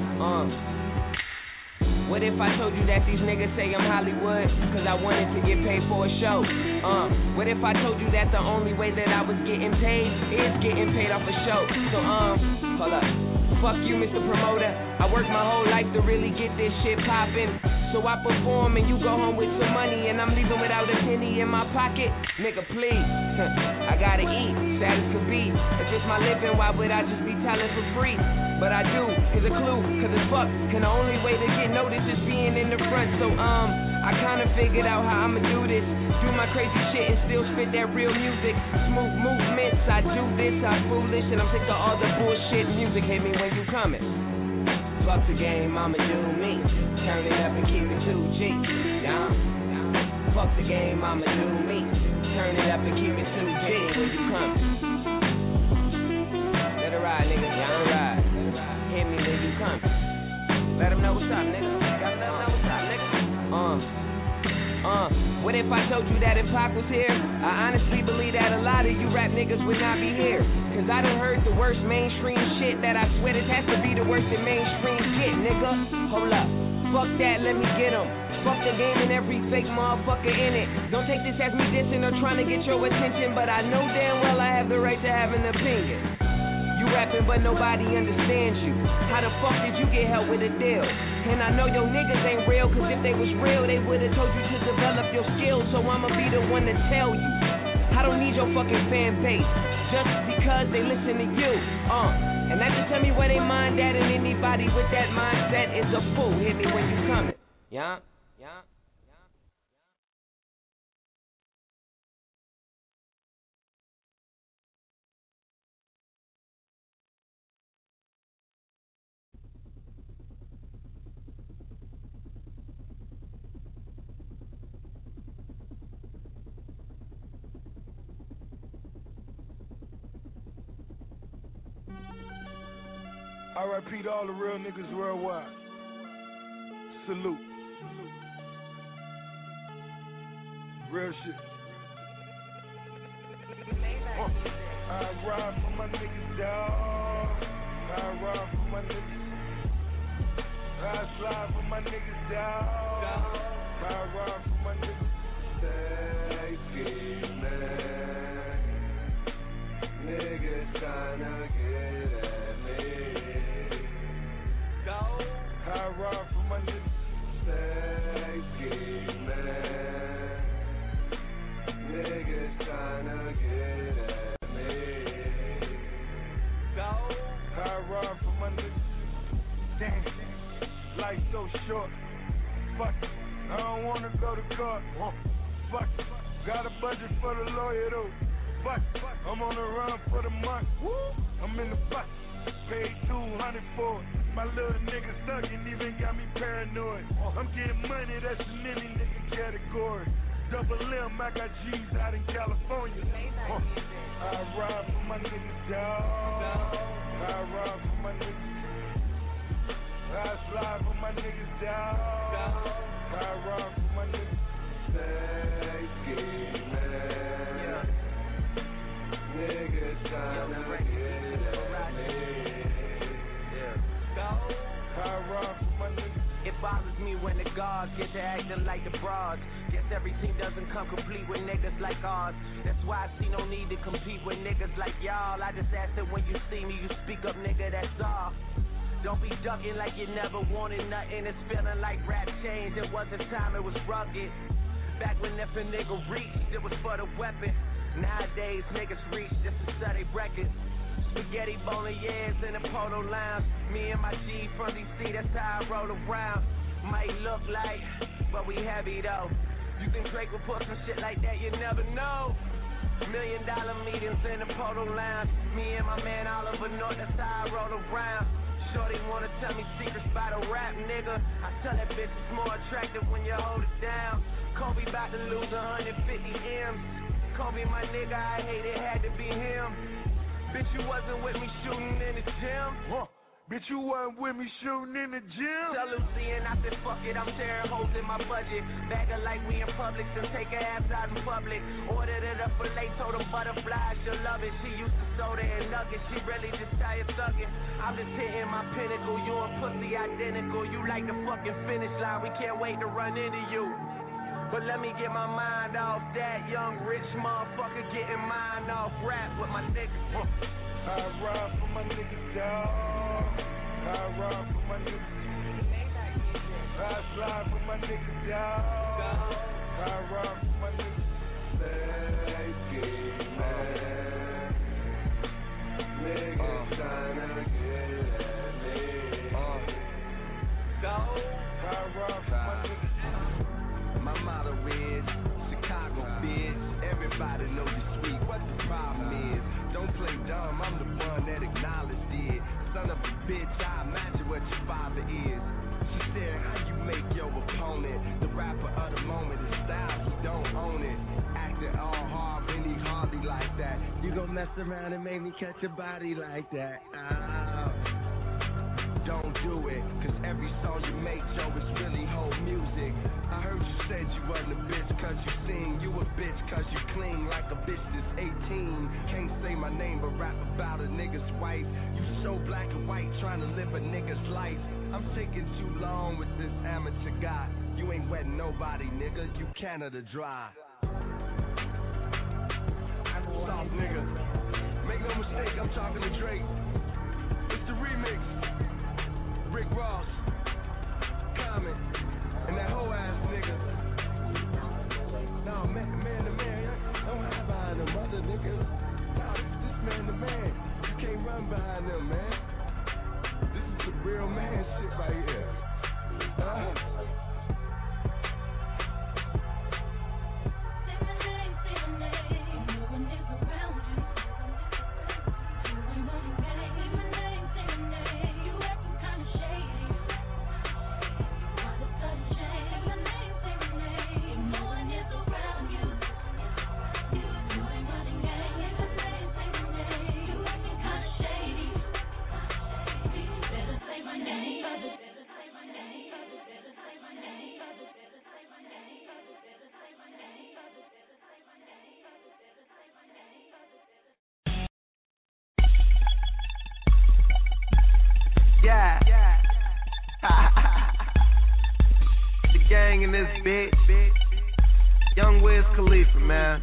[SPEAKER 20] nigga. What if I told you that these niggas say I'm Hollywood cause I wanted to get paid for a show? What if I told you that the only way that I was getting paid is getting paid off a show? So, hold up. Fuck you, Mr. Promoter. I worked my whole life to really get this shit poppin'. So I perform and you go home with some money and I'm leaving without a penny in my pocket. Nigga, please. I gotta eat, sad as could be. If it's my living, why would I just be telling for free? But I do, here's a clue, cause it's fucked. And the only way to get noticed is being in the front. So, I kinda figured out how I'ma do this. Do my crazy shit and still spit that real music. Smooth movements, I do this, I'm foolish. And I'm sick of all the bullshit music. Hit me when you coming. Fuck the game, I'ma do me. Turn it up and keep it 2G, yeah. Fuck the game, I'ma do me. Turn it up and keep it 2G when you coming. Let it ride, nigga, down ride. Hit me when you coming. Let them know what's up, nigga. Gotta let them know what's up, nigga. if I told you that if Pac was here, I honestly believe that a lot of you rap niggas would not be here. Cause I done heard the worst mainstream shit that I swear this has to be the worst that mainstream get, nigga. Hold up, fuck that, let me get 'em. Fuck the game and every fake motherfucker in it. Don't take this as me dissing or trying to get your attention, but I know damn well I have the right to have an opinion. You rapping but nobody understands you. How the fuck did you get help with a deal? And I know your niggas ain't real, cause if they was real, they would've told you to develop your skills, so I'ma be the one to tell you. I don't need your fucking fan base, just because they listen to you. And that just tell me where they mind at, and anybody with that mindset is a fool. Hit me when you coming. Yeah? Yeah?
[SPEAKER 7] R.I.P. to all the real niggas worldwide. Salute. Real shit. I ride for my niggas, dawg. I ride for my niggas. I slide for my niggas, dawg. I ride for my niggas. Safety, man. Niggas tryna get at me. I ride for my niggas. Safety, man. Niggas tryna get at me. I ride for my niggas. Damn, life's so short. Fuck it, I don't wanna go to court. Fuck it, got a budget for the lawyer though. Fuck it, I'm on the run for the month. I'm in the fuck, paid $200 for it. My little nigga suckin' even got me paranoid. I'm getting money, that's in any nigga category. Double M, I got G's out in California. I ride for my niggas, dawg. I ride for my niggas. I slide for my niggas, dawg. I ride for my niggas. Safety, man. Niggas tryna get at me. I ride for my niggas.
[SPEAKER 8] It bothers me when the gods get to acting like the broads. Guess everything doesn't come complete with niggas like ours. That's why I see no need to compete with niggas like y'all. I just ask that when you see me, you speak up, nigga, that's all. Don't be ducking like you never wanted nothing. It's feeling like rap changed. It wasn't time, it was rugged. Back when if a nigga reached, it was for the weapon. Nowadays, niggas reach just to study records. Spaghetti bolognese in the polo lounge. Me and my G from DC, that's how I roll around. Might look like, but we heavy though. You think Drake will put some shit like that, you never know. $1 million meetings in the polo lounge. Me and my man Oliver North, that's how I roll around. Shorty wanna tell me secrets about a rap nigga. I tell that bitch it's more attractive when you hold it down. Kobe about to lose 150 M's. Kobe my nigga, I hate it, had to be him. Bitch, you wasn't with me shooting in the gym.
[SPEAKER 7] Bitch, you wasn't with me shooting in the gym.
[SPEAKER 8] Tell Lucy and I said, fuck it, I'm tearing holes in my budget. Bag her like we in Publix and take her ass out in public. Ordered it up for late, told them butterflies, she'll love it. She used to soda and nuggets, she really just tired sucking. I'm just hitting my pinnacle, you and pussy identical. You like the fucking finish line, we can't wait to run into you. But let me get my mind off that young rich motherfucker getting mine off rap with my niggas.
[SPEAKER 7] I ride for my niggas, dawg. I ride for my niggas. I slide for my niggas, dawg. I ride for my niggas. Safety, man. Niggas tryna get at me. I ride for my niggas.
[SPEAKER 8] My motto is Chicago, bitch. Everybody knows you're sweet. What the problem is? Don't play dumb. I'm the one that acknowledged it. Son of a bitch, I imagine what your father is. She said, how you make your opponent the rapper of the moment? His style, he don't own it. Acting all hard when he hardly like that. You gon' mess around and make me catch a body like that. Don't do it, cause every song you make, Joe, is really whole music. I heard you said you wasn't a bitch cause you seen
[SPEAKER 13] bitch that's 18. Can't say my name but rap about a nigga's wife. You so black and white trying to live a nigga's life. I'm taking too long with this amateur guy. You ain't wetting nobody, nigga. You Canada dry. Soft nigga. Make no mistake, I'm talking to Drake. It's the remix. Rick Ross, Common, and that whole ass nigga. No, man to man, don't hide behind them other niggas. No, this man to man. You can't run behind them, man. This is the real man shit right here. Yeah. The gang in this bitch. Young Wiz Khalifa, man.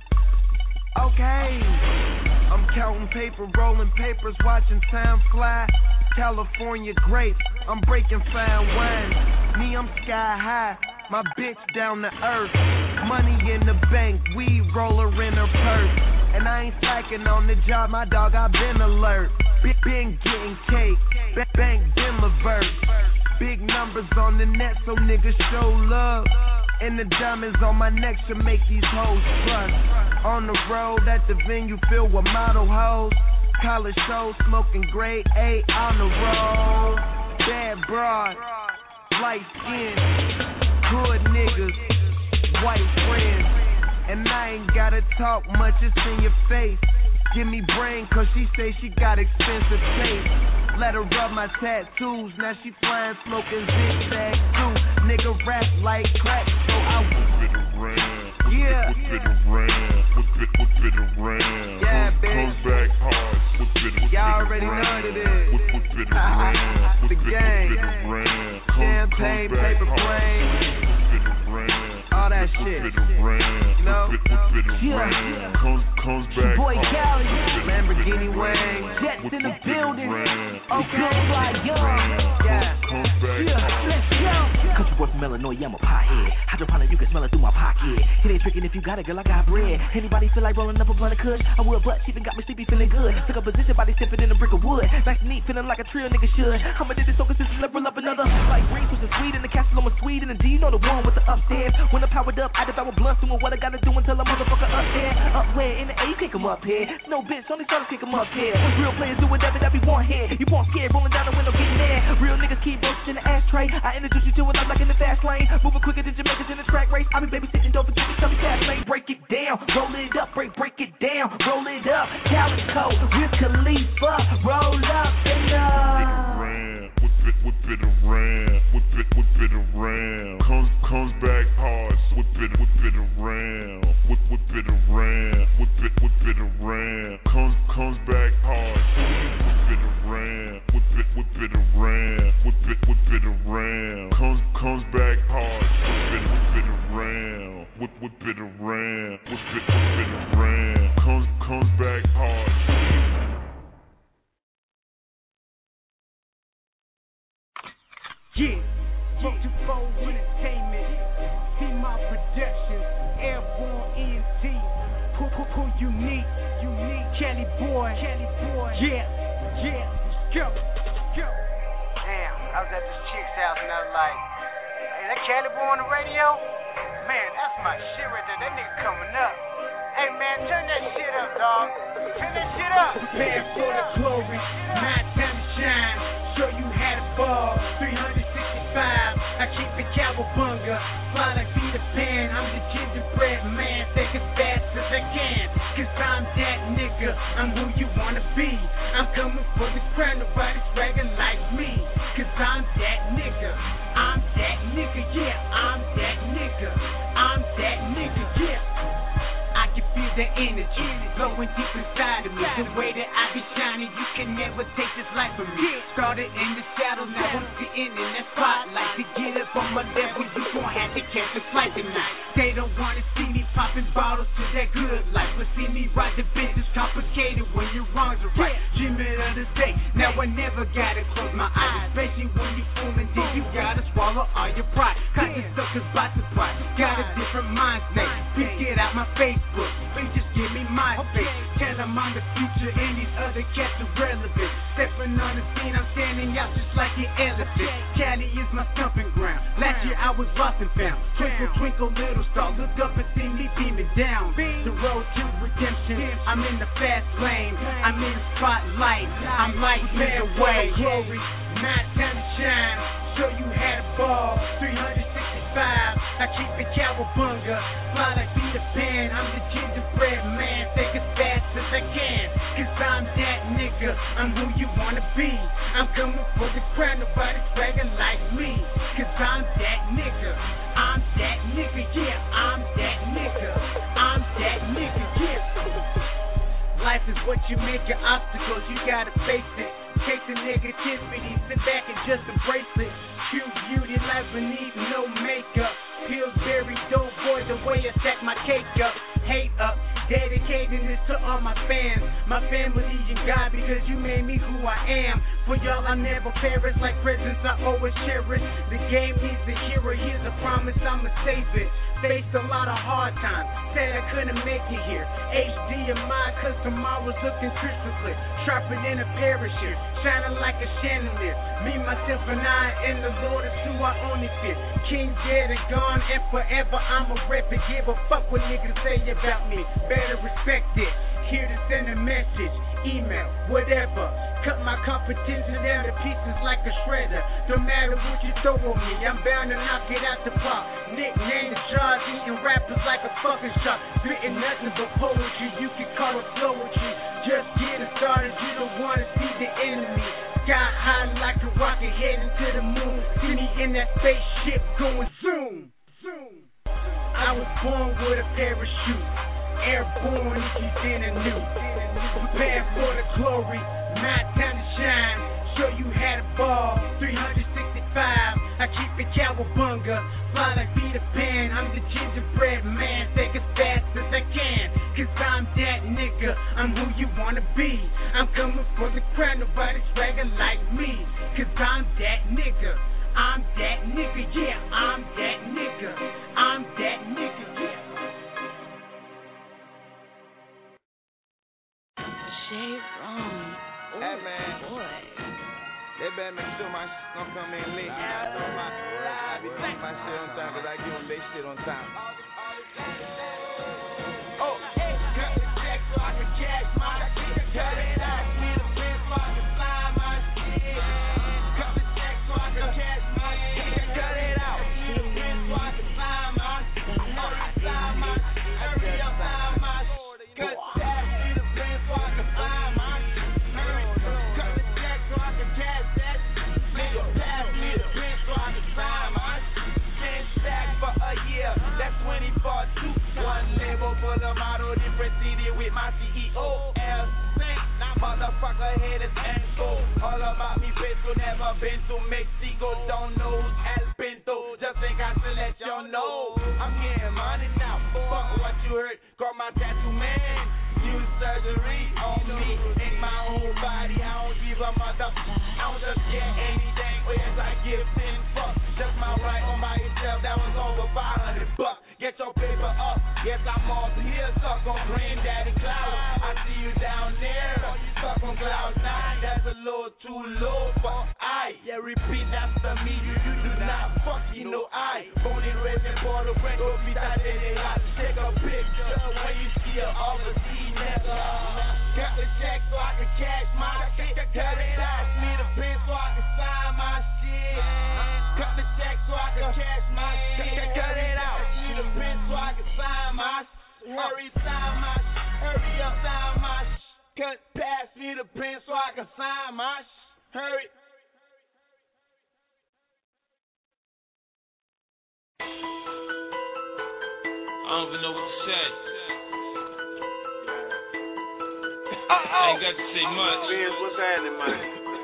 [SPEAKER 13] Okay. I'm counting paper, rolling papers, watching time fly. California grapes, I'm breaking fine wine. Me, I'm sky high. My bitch down to earth. Money in the bank, weed roller in her purse. And I ain't slacking on the job, my dog, I been alert. Been getting cake, bank been reversed. Big numbers on the net, so niggas show love. And the diamonds on my neck should make these hoes trust. On the road at the venue filled with model hoes. College shows, smoking grade A on the road. Bad broad, light skin, good niggas, white friends. And I ain't gotta talk much, it's in your face. Give me brain cause she say she got expensive taste. Let her rub my tattoos, now she flying smoking zigzag too. Nigga rap like crack, so I whip it around. Yeah. Whip it around, whip it around. Yeah, bitch. Comes back hard, whip it around. Y'all already know what it is. Whip it around, the gang. Champagne, paper plane. All that shit. You know? Yeah. Comes back. Boy Cali, Lamborghini Wang, Jets in the building. Okay, fly young. Yeah. Let's go.
[SPEAKER 21] Country boy from Illinois, I'm a pothead. Hydroponic, you can smell it through my pocket. It ain't tricking if you got it, girl, I got bread. Anybody feel like rolling up a blunt of kush? I would, but she even got me sleepy, feeling good. Took a position, body sipping in a brick of wood. Nice and neat, feeling like a trio nigga should. I'ma do this so consistent, let roll up another. Like Reese was a Swede and the castle on my Swede and the D, you know the one with the upstairs. When I'm powered up, I devour blunts, doing what I gotta do until a motherfucker up there. Up where? In the A, you kick him up here. No bitch, only starters kick him up here. Real players do whatever that we want here. You want scared, rolling down the window, getting there. Real niggas keep roasting in the ashtray. I introduce you to it, I'm like in the fast lane. Moving quicker than Jamaicans in the track race. I be babysitting, don't forget to tell me fast lane. Break it down, roll it up, break it down, roll it up. Calico, Wiz Khalifa, roll up and
[SPEAKER 22] whip it around, whip it around. Comes back hard, whip it around, whip it around, whip it around. Comes back hard, whip it around, whip it around, whip it around. Comes back hard, whip it around, whip it around, whip it around. Comes back hard.
[SPEAKER 23] Yeah, 424 Entertainment, see my productions, Airborne ENT, cool, unique, Cali boy, yeah, let's go.
[SPEAKER 24] Damn, I was at this chick's house and I was like, hey, that Cali boy on the radio? Man, that's my shit right there, that nigga coming up. Hey man, turn that shit up, dog. Turn that shit up.
[SPEAKER 23] Prepare for the glory, my time to shine, show you how to ball, 365, I keep it cowabunga, fly like Peter Pan, I'm the gingerbread man, think as fast as I can, cause I'm that nigga, I'm who you wanna be, I'm coming for the crown, nobody's bragging like me, cause I'm that nigga, yeah, I'm that nigga, yeah, I can feel the energy flowing deep inside of me. The way that I be shining, you can never take this life from me. Started in the shadow, now I'm sitting in that spotlight. To get up on my level, you gon' have to catch a flight tonight. They don't wanna see me popping bottles to that good life, but see me ride the bitch is complicated when your wrongs are right. Dreaming of the day, now I never gotta close my eyes, especially when you fooling, then you gotta swallow all your pride. Cause the suckers by surprise, got a different mind state. Bitch, get out my Facebook, bitch, just give me my face. Tell them I'm the future and these other cats are relevant. Stepping on the scene, I'm standing out just like an elephant. Cali is my stomping ground. Last year I was lost and found. Twinkle, twinkle, little star, look up and see me beaming down. The road to redemption, I'm in the fast lane. I'm in the spotlight, I'm lighting the way. Glory, my time to shine. Show you how to ball, 365. I keep it cowabunga, fly like Peter Pan. I'm the gingerbread man, think as fast as I can. Cause I'm that nigga, I'm who you wanna be. I'm coming for the crown, nobody's bragging like me. Cause I'm that nigga, I'm that nigga, yeah. I'm that nigga, I'm that nigga, yeah. Life is what you make your obstacles, you gotta face it. Take the negativity, sit back and just embrace it. True beauty lies beneath no makeup. Pillsbury dope boy, the way I stack my cake up. Hate up, dedicating this to all my fans. My family and God, because you made me who I am. For y'all I never perish, like presents I always cherish. The game needs a hero, here's a promise I'ma save it. Faced a lot of hard times, said I couldn't make it here. HDMI, cause tomorrow's looking crystal clear. Sharper than a parachute, shining like a chandelier. Me, myself, and I, and the Lord is who I only fear. King dead and gone, and forever I'ma rep it. Give a fuck what niggas say about me, better respect it. Here to send a message, email, whatever. Cut my competition down to pieces like a shredder. No matter what you throw on me, I'm bound to knock it out the park. Nickname the charge, eating rappers like a fucking shark. Spitting nothing but poetry, you can call it poetry. Just getting started, you don't wanna see the enemy. Sky high like a rocket heading to the moon. See me in that spaceship going zoom, zoom. I was born with a parachute. Airborne if you didn't know. Prepare for the glory, my time to shine. Show you how to ball, 365. I keep it cowabunga, fly like Peter Pan. I'm the gingerbread man, think as fast as I can. Cause I'm that nigga, I'm who you wanna be. I'm coming for the crown, nobody's bragging like me. Cause I'm that nigga, I'm that nigga, yeah. I'm that nigga, I'm that nigga, yeah.
[SPEAKER 1] Jay Ron.
[SPEAKER 19] Hey man, boy. They better make sure my shit don't come in late. I be doing my shit on time cause I give them they shit on time. Oh, hey, cut the check so I can cash my shit. Cut it out, need a pen so I can sign my shit. Cut the check so I can cash my shit. Cut it out, need a pen so I can sign my shit. Sign my shit, hurry up, sign my shit. Cut the check, need a pen so I can sign my shit. Hurry, cut the check so I can cash that shit. Nigga, pass me the pen so I can sign my shit. 10 stacks for a year, that's 20 for 2. One label full of model, different CD with my CEO. L Saint, now motherfucker head is Enzo. All about me, Petro, never been to Mexico. Don't know who's El Pinto, just think I should let y'all know. I'm getting money now, fuck what you heard. Call my tattoo man, use surgery on me. In my own body, I don't give a mother. I don't just get anything, whereas I give 10 fuck. Just my right on by yourself, that was over $500. Get your paper up, yes I'm off here, stuck on Granddaddy Cloud. I see you down there, stuck on Cloud 9, that's a little too low for I. Yeah, repeat after me, you do not fuck, you know I. Born and raised in Puerto Rico, beat that day, I take a picture when you see an overseas nigga. Got the check so I can cash my shit, cut it out, need a pen so I can sign my shit. Cut the check so I can cash my shit, cut it out. Need a pen so I can sign my shit. Hurry, sign my shit. Hurry up, sign my shit. Cut, pass me the pen so I can sign my shit. Hurry.
[SPEAKER 2] I don't even know what to say. Ain't got to say much.
[SPEAKER 3] Vince, what's happening, man?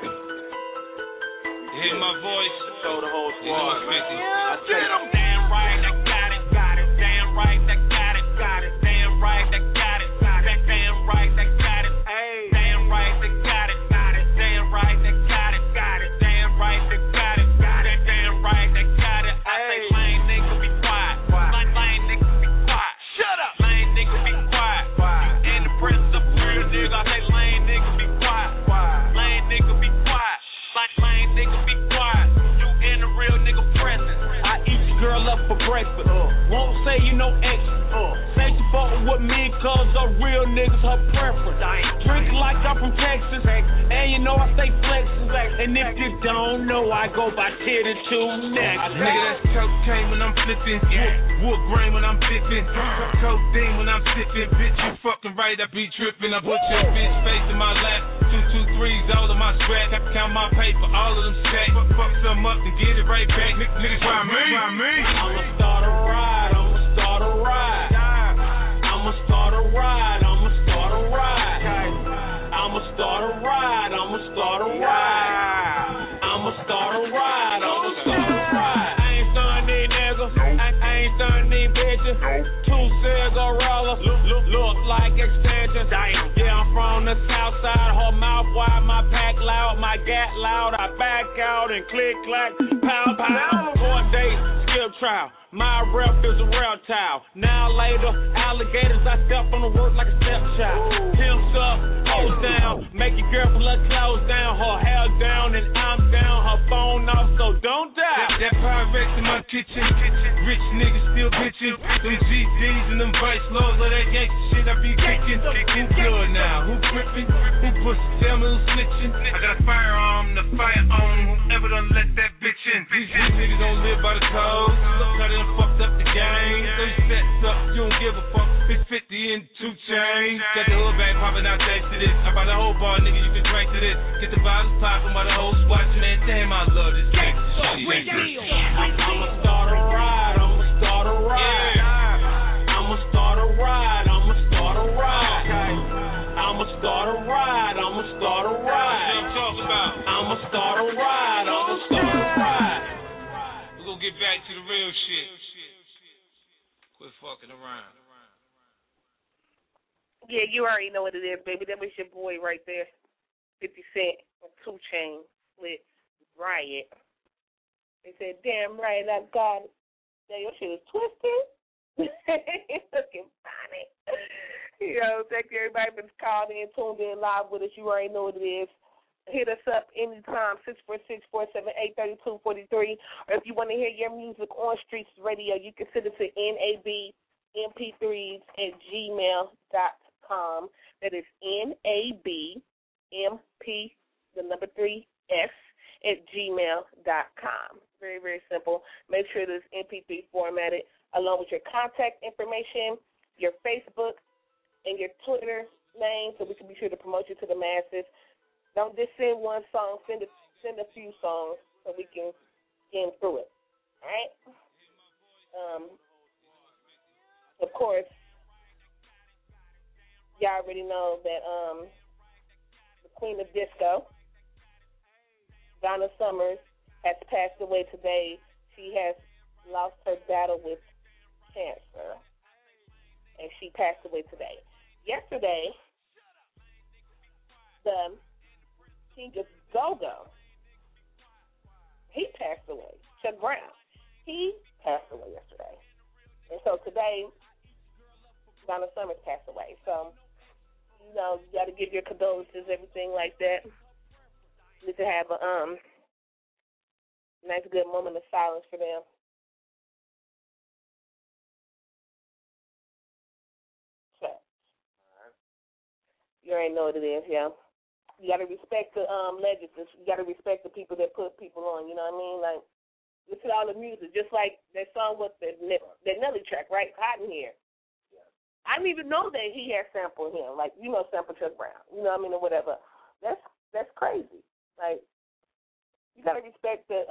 [SPEAKER 2] You hear my voice?
[SPEAKER 3] Show the whole squad, man.
[SPEAKER 2] I said I'm damn right, I got it. Damn right, I got it. Damn right, I got it. Damn right, I got it.
[SPEAKER 3] Hey.
[SPEAKER 2] Damn right, I got it. Damn right, I got it. Damn right, I got it. Damn right, I got it. I say lame nigga be quiet. Lame nigga be quiet. Shut up. Lame nigga be quiet. In the presence of a real nigga, I say lame nigga be quiet. Lame nigga be quiet. Lame nigga be quiet. You in the real nigga presence. I eat your girl up for breakfast. Won't say you no extra. Say you fuckin' with me cause the real niggas her preference. Drink like I'm from Texas. And you know I stay flexin'. And if you don't know, I go by 10 and 2 next.
[SPEAKER 7] Nigga, that's cocaine when I'm flipping. Wood grain when I'm flipping. Codeine when I'm sipping. Bitch, you fucking right, I be tripping. I put your bitch face in my lap. 2, 2, 3s all of my scratch. Count my paper, all of them stacks. Fuck some up and get it right back. Niggas try me.
[SPEAKER 2] I'ma start a ride. I'ma start a ride. I'ma start a ride. I'ma start a ride. I'ma start a ride. I'ma start a ride. I'ma start a ride. I'ma start a ride. I ain't stunning these niggas. I ain't stunning these bitches. 2 cigarillas look like extensions. Yeah, I'm from the south side. Her mouth wide, my pack loud, my gat loud. I back out and click clack, pow pow. Court date, skip trial. My rep is a reptile. Now later, alligators, I step on the work like a stepchild. Pimps up, hoes down, make your girl pull her clothes down, her hair down, and I'm down, her phone off, so don't die.
[SPEAKER 7] That Pyrex in my kitchen, rich niggas still bitching. Them GDs and them vice lords, all that gangsta shit I be kicking. Who good now? Who gripping? Who pussy? Tell me who's snitching. I got a firearm, the fire on. Whoever done let that bitch in. These niggas don't live by the code. Cut it and fucked up the game. 30 sets up, you don't give a fuck. It's 50 in 2 chains. Got the hood bag popping out, thanks to this. I bought a whole bar, nigga, you can drink to this. Get the bottles popping while the hoes watching, man. Damn, I love this gangsta shit.
[SPEAKER 2] I'ma start a ride. I'ma start a ride. I'ma start a ride. I'ma start a ride. I'ma start a ride. I'ma start a ride. I'ma start a ride. I'ma start a ride.
[SPEAKER 7] We're gonna get back to the real shit. Quit fucking around.
[SPEAKER 5] Yeah, you already know what it is, baby. That was your boy right there. 50 Cent, 2 Chainz, with Riot. They said, damn right, I got it. Yeah, your shit is twisted. It's looking funny. Thank you everybody for calling in, tuned in live with us. You already know what it is. Hit us up anytime, 646-478-3243. Or if you want to hear your music on Streets Radio, you can send it to nabmp3s@gmail.com. That is nabmp3s@gmail.com. Very, very simple. Make sure it is MP3 formatted, along with your contact information, your Facebook, and your Twitter name, so we can be sure to promote you to the masses. Don't just send one song, send a few songs so we can get through it. All right? Of course, y'all already know that the Queen of Disco, Donna Summers, has passed away today. She has lost her battle with cancer, and she passed away today. Yesterday, the King of Go-Go, he passed away. Chuck Brown, he passed away yesterday. And so today, Donna Summers passed away. So, you got to give your condolences, everything like that. You need to have a nice, good moment of silence for them. So, you already know what it is, yeah. You got to respect the legends. You got to respect the people that put people on, you know what I mean? Like, listen to all the music, just like that song with that Nelly track, right? Cotton Here. I didn't even know that he had sampled him, like, sampled Chuck Brown, you know what I mean, or whatever. That's crazy. Like, you got to respect the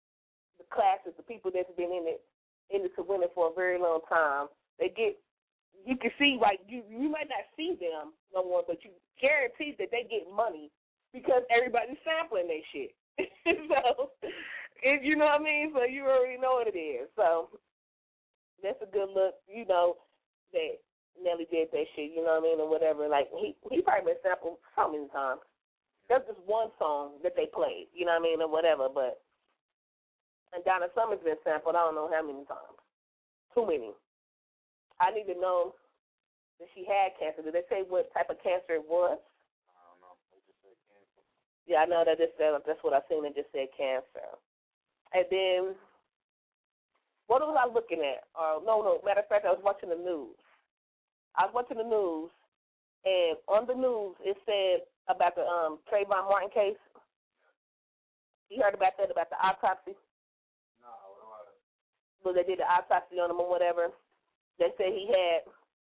[SPEAKER 5] classes, the people that's been in it to win it for a very long time. They get you can see, like, you might not see them no more, but you guarantee that they get money because everybody's sampling their shit. So, you know what I mean? So you already know what it is. So that's a good look, you know, that Nelly did that shit, you know what I mean, or whatever. Like, he probably been sampled so many times. That's just one song that they played, you know what I mean, or whatever. But and Donna Summer's been sampled I don't know how many times. Too many. I need to know that she had cancer. Did they say what type of cancer it was?
[SPEAKER 6] I don't know. They just said cancer.
[SPEAKER 5] Yeah, I know that that's what I seen. It just said cancer. And then, what was I looking at? No. Matter of fact, I was watching the news. I was watching the news, and on the news it said about the Trayvon Martin case. You heard about that, about the autopsy?
[SPEAKER 6] No, what?
[SPEAKER 5] Well, they did the autopsy on him or whatever. They said he had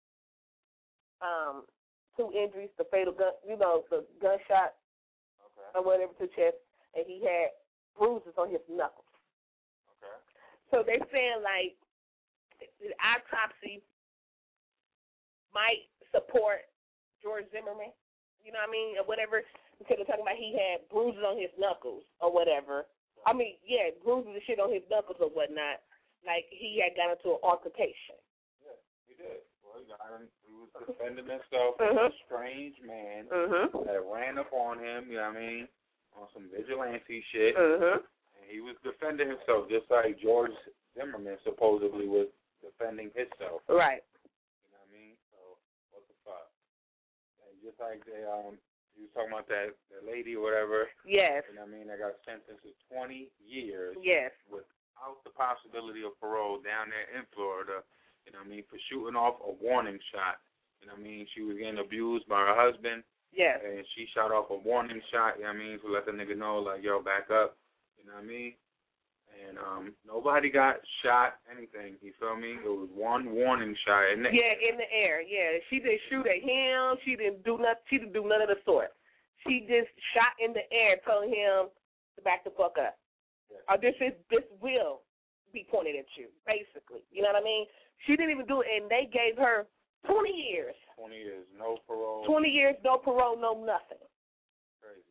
[SPEAKER 5] 2 injuries, the fatal gun, you know, the gunshot or whatever to the chest, and he had bruises on his knuckles.
[SPEAKER 6] Okay.
[SPEAKER 5] So they saying, like, the autopsy might support George Zimmerman, you know what I mean, or whatever, because they're talking about he had bruises on his knuckles or whatever. I mean, yeah, bruises and shit on his knuckles or whatnot, like he had got into an altercation.
[SPEAKER 6] Yeah, he did. Well, he was defending himself from a strange man that ran up on him, you know what I mean, on some vigilante shit. And he was defending himself just like George Zimmerman supposedly was defending himself.
[SPEAKER 5] Right.
[SPEAKER 6] You know what I mean? So, what the fuck? And just like they, you was talking about that lady or whatever.
[SPEAKER 5] Yes.
[SPEAKER 6] You know what I mean? That got sentenced to 20 years.
[SPEAKER 5] Yes.
[SPEAKER 6] Without the possibility of parole down there in Florida. You know what I mean? For shooting off a warning shot. You know what I mean? She was getting abused by her husband.
[SPEAKER 5] Yes.
[SPEAKER 6] And she shot off a warning shot, you know what I mean, to let the nigga know, like, yo, back up. You know what I mean? And nobody got shot, anything. You feel me? It was one warning shot. In the
[SPEAKER 5] air. Yeah, she didn't shoot at him. She didn't do nothing. She didn't do none of the sort. She just shot in the air, telling him to back the fuck up. Yeah. Or this will be pointed at you, basically. You know what I mean? She didn't even do it, and they gave her 20 years.
[SPEAKER 6] 20 years, no parole.
[SPEAKER 5] 20 years, no parole, no nothing.
[SPEAKER 6] Crazy.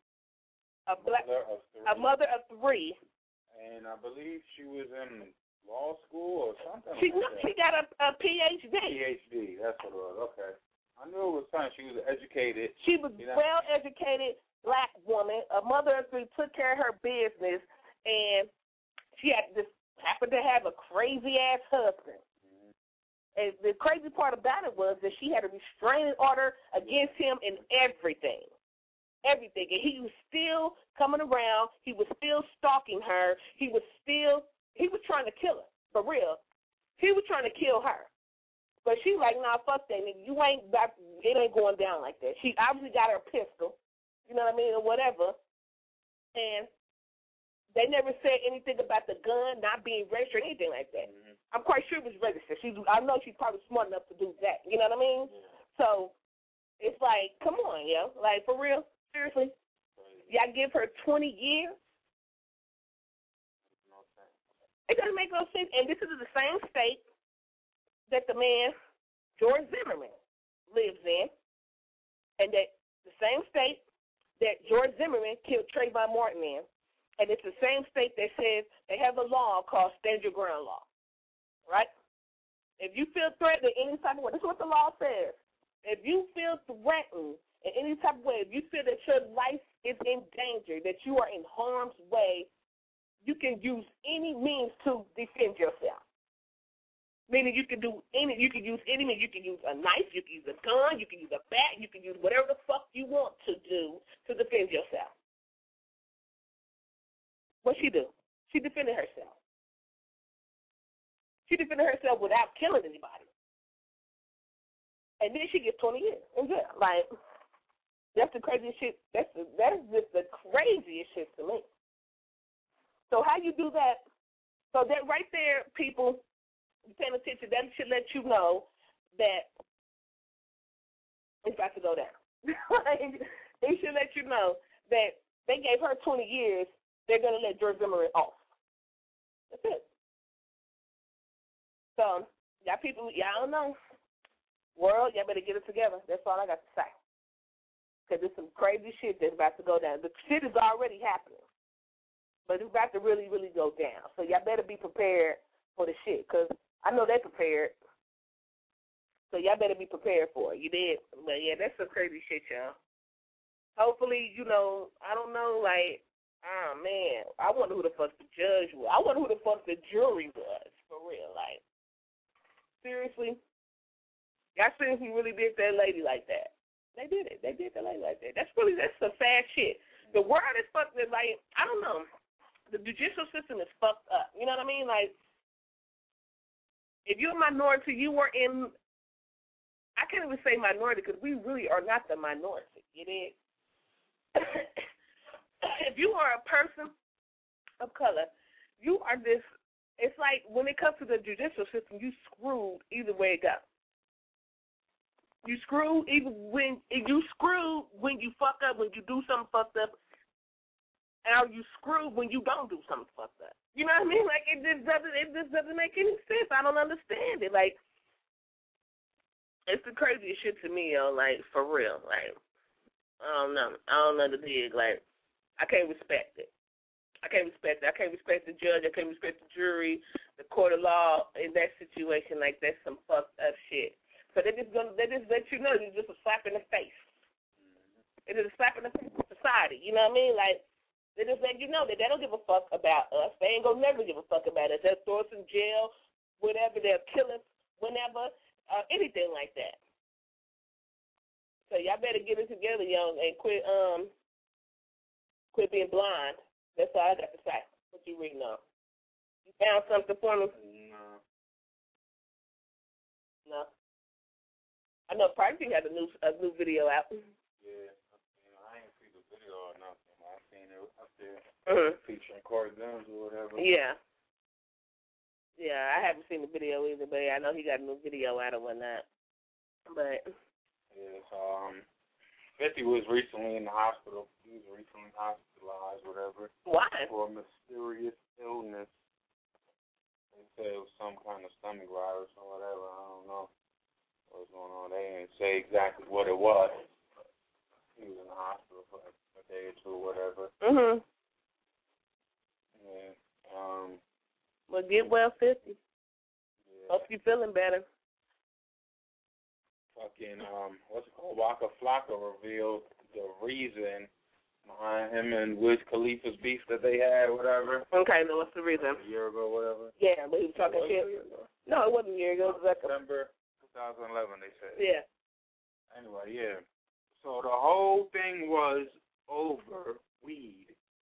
[SPEAKER 5] A mother of 3.
[SPEAKER 6] And I believe she was in law school or something.
[SPEAKER 5] She got a PhD.
[SPEAKER 6] PhD, that's what it was. Okay. I knew it was something. She was educated.
[SPEAKER 5] She was well-educated black woman. A mother of 3, took care of her business, and she happened to have a crazy-ass husband. And the crazy part about it was that she had a restraining order against him in everything. Everything. And he was still coming around. He was still stalking her. He was trying to kill her. For real. He was trying to kill her. But she like, nah, fuck that nigga. It ain't going down like that. She obviously got her pistol, you know what I mean, or whatever. And they never said anything about the gun not being registered or anything like that. I'm quite sure it was registered. I know she's probably smart enough to do that. You know what I mean? So it's like, come on, yo. Like, for real? Seriously? Y'all give her 20 years? It doesn't make no sense. And this is the same state that the man, George Zimmerman, lives in. And that the same state that George Zimmerman killed Trayvon Martin in. And it's the same state that says they have a law called Stand Your Ground law. Right? If you feel threatened in any type of way, this is what the law says. If you feel threatened in any type of way, if you feel that your life is in danger, that you are in harm's way, you can use any means to defend yourself. Meaning you can use any means. You can use a knife, you can use a gun, you can use a bat, you can use whatever the fuck you want to do to defend yourself. What'd she do? She defended herself. She defended herself without killing anybody. And then she gets 20 years in jail. Like, that's the craziest shit. That's just the craziest shit to me. So how you do that? So that right there, people, paying attention, that should let you know that it's about to go down. It should let you know that they gave her 20 years. They're going to let George Zimmerman off. That's it. So, y'all people, y'all don't know. World, y'all better get it together. That's all I got to say. Because there's some crazy shit that's about to go down. The shit is already happening. But it's about to really, really go down. So y'all better be prepared for the shit. Because I know they prepared. So y'all better be prepared for it. You did? But, yeah, that's some crazy shit, y'all. Hopefully, you know, I don't know, like, oh, man, I wonder who the fuck the judge was. I wonder who the fuck the jury was, for real. Like, seriously? Y'all seriously really did that lady like that? They did it. They did the lady like that. That's some sad shit. The world is fucked up. Like, I don't know. The judicial system is fucked up. You know what I mean? Like, if you're a minority, you were in, I can't even say minority because we really are not the minority. You did? If you are a person of color, you are this, it's like when it comes to the judicial system, you screwed either way it goes. You screwed when you fuck up, when you do something fucked up, and you screwed when you don't do something fucked up. You know what I mean? Like it just doesn't make any sense. I don't understand it. Like it's the craziest shit to me, yo. Like for real. Like I don't know the dig. Like I can't respect it. I can't respect the judge. I can't respect the jury, the court of law in that situation. Like that's some fucked up shit. So they just let you know it's just a slap in the face. It is a slap in the face of society. You know what I mean? Like they just let you know that they don't give a fuck about us. They ain't gonna never give a fuck about us. They'll throw us in jail, whatever. They'll kill us whenever, anything like that. So y'all better get it together, young, and quit being blind. That's all I got to say. What you reading on? You found something for me? No. I know Pricey had a new video out.
[SPEAKER 6] Yeah, I ain't seen the video or nothing. I seen it up there featuring Corey Guns or whatever.
[SPEAKER 5] Yeah. Yeah, I haven't seen the video either, but I know he got a new video out or whatnot. But
[SPEAKER 6] yeah, so 50 was recently in the hospital. He was recently hospitalized, whatever.
[SPEAKER 5] Why?
[SPEAKER 6] For a mysterious illness. They said it was some kind of stomach virus or whatever. I don't know what's going on. They didn't say exactly what it was. He was in the hospital for a day or two or whatever.
[SPEAKER 5] Mhm.
[SPEAKER 6] Yeah.
[SPEAKER 5] Well, get well, 50.
[SPEAKER 6] Yeah.
[SPEAKER 5] Hope you feeling better.
[SPEAKER 6] Fucking what's it called? Waka Flocka revealed the reason behind him and Wiz Khalifa's beef that they had, whatever.
[SPEAKER 5] Okay, now what's the reason?
[SPEAKER 6] A year ago, whatever.
[SPEAKER 5] Yeah, but he was talking shit. No, it wasn't a year ago. It was like
[SPEAKER 6] September 2011, they said.
[SPEAKER 5] Yeah.
[SPEAKER 6] Anyway, yeah. So the whole thing was over weed.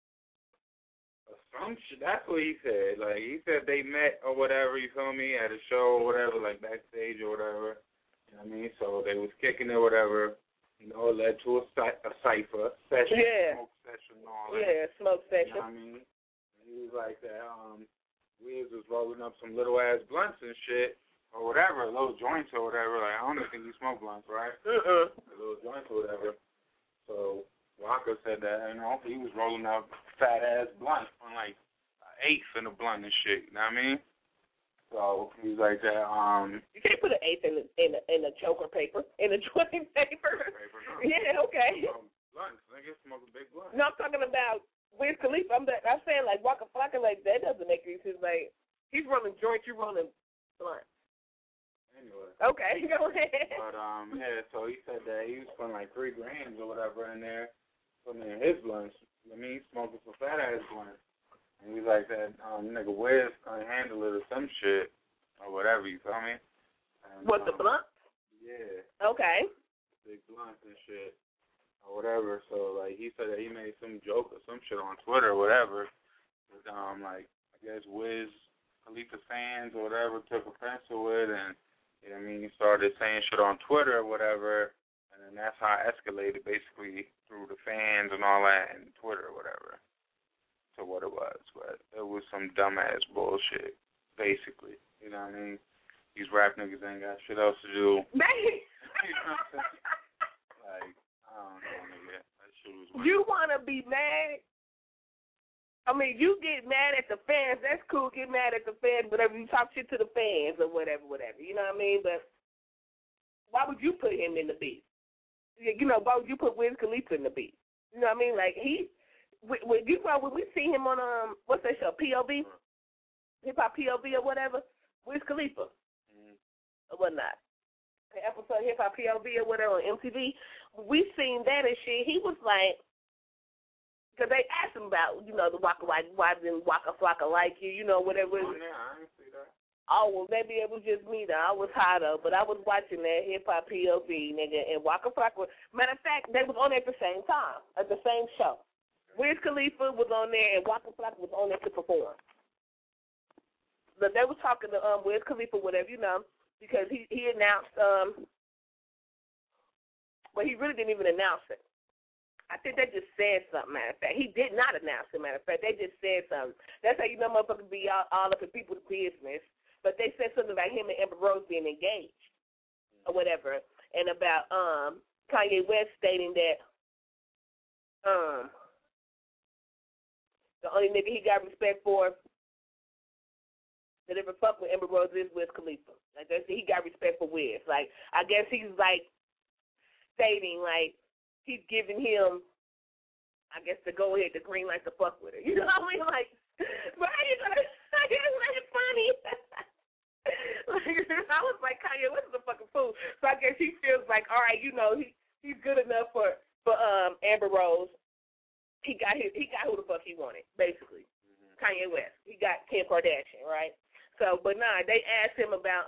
[SPEAKER 6] Assumption. That's what he said. Like, he said they met or whatever, you feel me, at a show or whatever, like backstage or whatever. You know what I mean? So they was kicking it or whatever. You know, it led to a cipher session, smoke session and all that.
[SPEAKER 5] Yeah, smoke session.
[SPEAKER 6] You know what I mean? And he was like that, Wiz was rolling up some little ass blunts and shit. Or whatever, little joints or whatever. Like, I don't think you smoke blunts, right? Little joints or whatever. So Waka said that, you know, he was rolling up fat ass blunts on like an eighth in a blunt and shit. You know what I mean? So he was like that.
[SPEAKER 5] You can't put an eighth in a choker paper, in a joint paper.
[SPEAKER 6] No.
[SPEAKER 5] Yeah, okay.
[SPEAKER 6] Blunts, nigga, smoke a big blunt.
[SPEAKER 5] No, I'm talking about Wiz Khalifa. I'm saying like Waka Flocka, like that doesn't make any sense. Like he's rolling joints, you're rolling blunts.
[SPEAKER 6] Anyway.
[SPEAKER 5] Okay, go ahead.
[SPEAKER 6] But, yeah, so he said that he was putting like 3 grams or whatever in there, putting in his blunts. I mean, he's smoking some fat-ass blunts. And he was like that, nigga Wiz couldn't handle it or some shit or whatever, you feel me? And,
[SPEAKER 5] what, the blunt?
[SPEAKER 6] Yeah.
[SPEAKER 5] Okay.
[SPEAKER 6] Big blunts and shit or whatever. So, like, he said that he made some joke or some shit on Twitter or whatever. But, like, I guess Wiz Khalifa fans or whatever took offense to it and, you know what I mean, he started saying shit on Twitter or whatever, and then that's how it escalated basically through the fans and all that and Twitter or whatever to what it was. But it was some dumbass bullshit, basically. You know what I mean? These rap niggas ain't got shit else to do. You know what I'm saying? Like, I don't know, nigga. That shit was weird.
[SPEAKER 5] You want to be mad? I mean, you get mad at the fans. That's cool. Get mad at the fans, whatever. You talk shit to the fans or whatever. You know what I mean? But why would you put him in the beat? You know, why would you put Wiz Khalifa in the beat? You know what I mean? Like when we see him on what's that show? POV, Hip Hop POV or whatever. Wiz Khalifa or whatnot. The episode Hip Hop POV or whatever on MTV. We seen that and shit. He was like, because they asked him about, you know, the Waka why didn't Waka Flocka like you, you know, whatever.
[SPEAKER 6] I didn't see that.
[SPEAKER 5] Oh, well, maybe it was just me, though. I was high, though, but I was watching that hip-hop POV, nigga, and Waka Flocka. Matter of fact, they was on there at the same time, at the same show. Wiz Khalifa was on there, and Waka Flocka was on there to perform. But they was talking to Wiz Khalifa, whatever, you know, because he announced, well, he really didn't even announce it. I think they just said something, matter of fact. He did not announce it, matter of fact. They just said something. That's how you know motherfuckers be all up in people's business. But they said something about him and Amber Rose being engaged or whatever, and about Kanye West stating that the only nigga he got respect for that ever fuck with Amber Rose is Wiz Khalifa. Like, that's, he got respect for Wiz. Like, I guess he's, like, stating, like, he's giving him, I guess, the go ahead, the green light to fuck with her. You know what I mean? Like, but how you gonna? It's funny. Like, I was like, Kanye, what is a fucking fool? So I guess he feels like, all right, you know, he's good enough for Amber Rose. He got who the fuck he wanted, basically. Mm-hmm. Kanye West. He got Kim Kardashian, right? So, but nah, they asked him about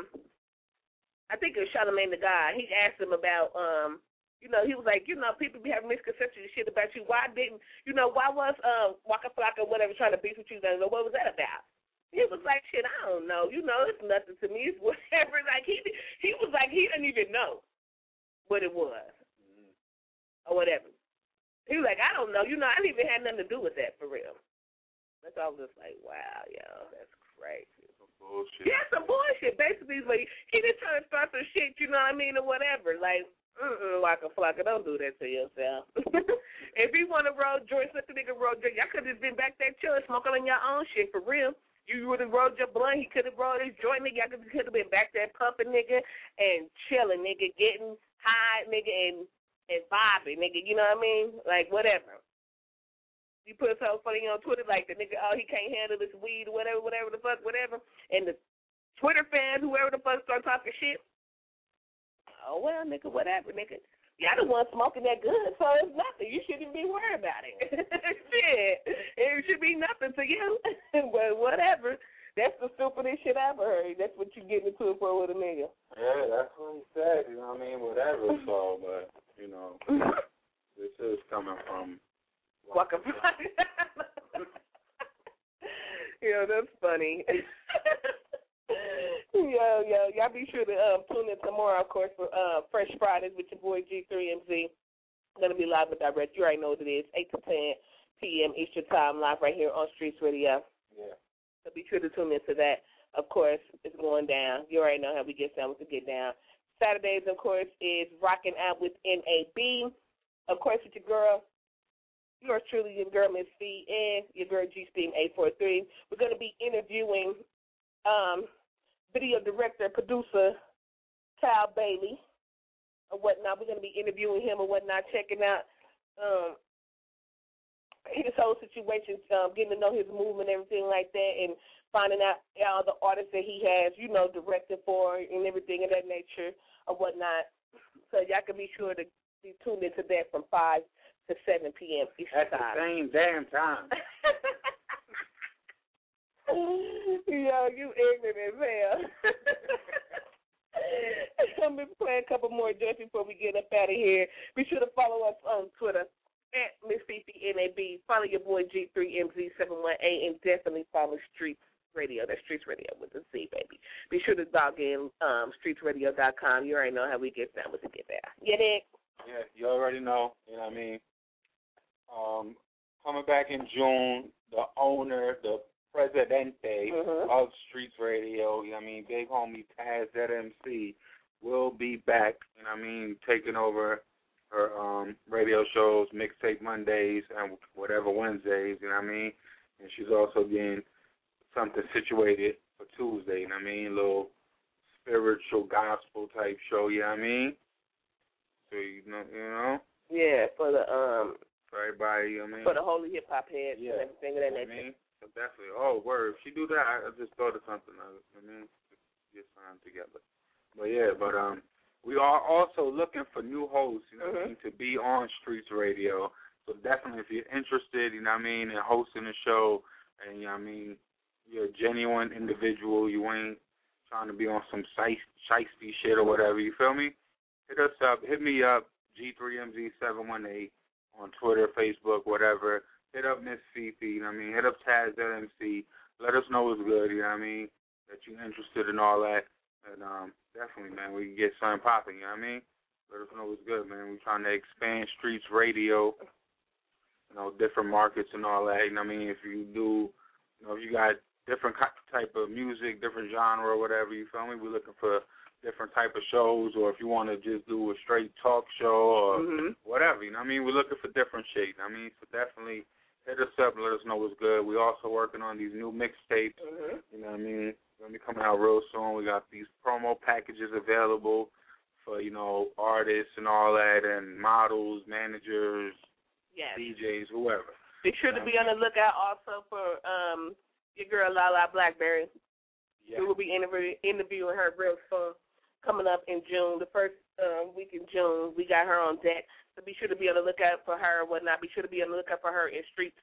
[SPEAKER 5] I think it was Charlamagne the God. He asked him about you know, he was like, you know, people be having misconceptions and shit about you. Why was Waka Flocka or whatever trying to beef with you? What was that about? He was like, shit, I don't know. You know, it's nothing to me. It's whatever. Like, he was like, he didn't even know what it was or whatever. He was like, I don't know. You know, I didn't even have nothing to do with that for real. That's all. Just like, wow, yo, that's crazy.
[SPEAKER 6] Some bullshit.
[SPEAKER 5] Yeah, some bullshit. Basically, like, he just trying to start some shit, you know what I mean, or whatever. Like, Waka Flocka, don't do that to yourself. If you want to roll joints, let the nigga roll joints. Y'all could have been back there chilling, smoking on your own shit, for real. You would have rolled your blunt. He could have rolled his joint, nigga. Y'all could have been back there pumping, nigga, and chilling, nigga, getting high, nigga, and vibing, nigga. You know what I mean? Like, whatever. You put something funny on Twitter like the nigga, oh, he can't handle this weed, whatever the fuck, whatever. And the Twitter fans, whoever the fuck, start talking shit. Oh, well, nigga, whatever, nigga. Y'all the one smoking that good, so it's nothing. You shouldn't be worried about it. Shit. It should be nothing to you. But whatever. That's the stupidest shit I've ever heard. That's what you getting into it for with a nigga.
[SPEAKER 6] Yeah, that's what he said. You know what I mean? Whatever. So, but, you know, this is coming from
[SPEAKER 5] Waka Flocka. Yo, that's funny. Yo, y'all be sure to tune in tomorrow, of course, for Fresh Fridays with your boy G3MZ. I'm going to be live and direct. You already know what it is, 8 to 10 p.m. Eastern Time, live right here on Streets Radio.
[SPEAKER 6] Yeah.
[SPEAKER 5] So be sure to tune into that. Of course, it's going down. You already know how we get down with the get down. Saturdays, of course, is Rocking Out with NAB. Of course, with your girl, yours truly, your girl Miss C, and your girl G-Steam 843. We're going to be interviewing video director, producer, Kyle Bailey, or whatnot. We're going to be interviewing him and whatnot, checking out his whole situation, getting to know his movement, everything like that, and finding out all the artists that he has, you know, directed for and everything of that nature or whatnot. So y'all can be sure to be tuned into that from 5 to 7 p.m. Eastern Time.
[SPEAKER 6] At the same damn time.
[SPEAKER 5] Yo, you ignorant as hell. I'm going to play a couple more joints before we get up out of here. Be sure to follow us on Twitter at Miss Fifi NAB. Follow your boy G3MZ718 and definitely follow Streets Radio. That's Streets Radio with a C, baby. Be sure to log in streetsradio.com. You already know how we get down with the get there. Get it?
[SPEAKER 6] Yeah, you already know. You know what I mean? Coming back in June, the owner, the Presidente of Streets Radio, you know what I mean, big homie Taz ZMC will be back, you know what I mean, taking over her radio shows, Mixtape Mondays and whatever Wednesdays, you know what I mean, and she's also getting something situated for Tuesday, you know what I mean, little spiritual gospel type show. You know what I mean? So you know.
[SPEAKER 5] Yeah, for the
[SPEAKER 6] For everybody, you know what I mean?
[SPEAKER 5] For the holy hip hop heads and everything of that nature.
[SPEAKER 6] I mean, so definitely. Oh, word. If she do that, I just thought of something. I mean, get something together. But yeah, we are also looking for new hosts, you know what I mean, to be on Streets Radio. So definitely, if you're interested, you know what I mean, in hosting a show, and you know what I mean, you're a genuine individual, you ain't trying to be on some shiesty shit or whatever, you feel me? Hit us up. Hit me up, G3MZ718 on Twitter, Facebook, whatever. Hit up Miss Fifi, you know what I mean? Hit up Taz LMC. Let us know what's good, you know what I mean? That you're interested in all that. And definitely, man, we can get something popping, you know what I mean? Let us know what's good, man. We're trying to expand Streets Radio, you know, different markets and all that. You know what I mean? If you do, you know, if you got different type of music, different genre or whatever, you feel me? We're looking for different type of shows, or if you want to just do a straight talk show or whatever, you know what I mean? We're looking for different shit, you know what I mean? So definitely hit us up and let us know what's good. We're also working on these new mixtapes, you know what I mean? Going to be coming out real soon. We got these promo packages available for, you know, artists and all that, and models, managers, DJs, whoever.
[SPEAKER 5] Be sure to be on the lookout also for your girl Lala Blackberry. We will be interviewing her real soon, coming up in June, the first week in June. We got her on deck. So be sure to be on the lookout for her and whatnot. Be sure to be on the lookout for her in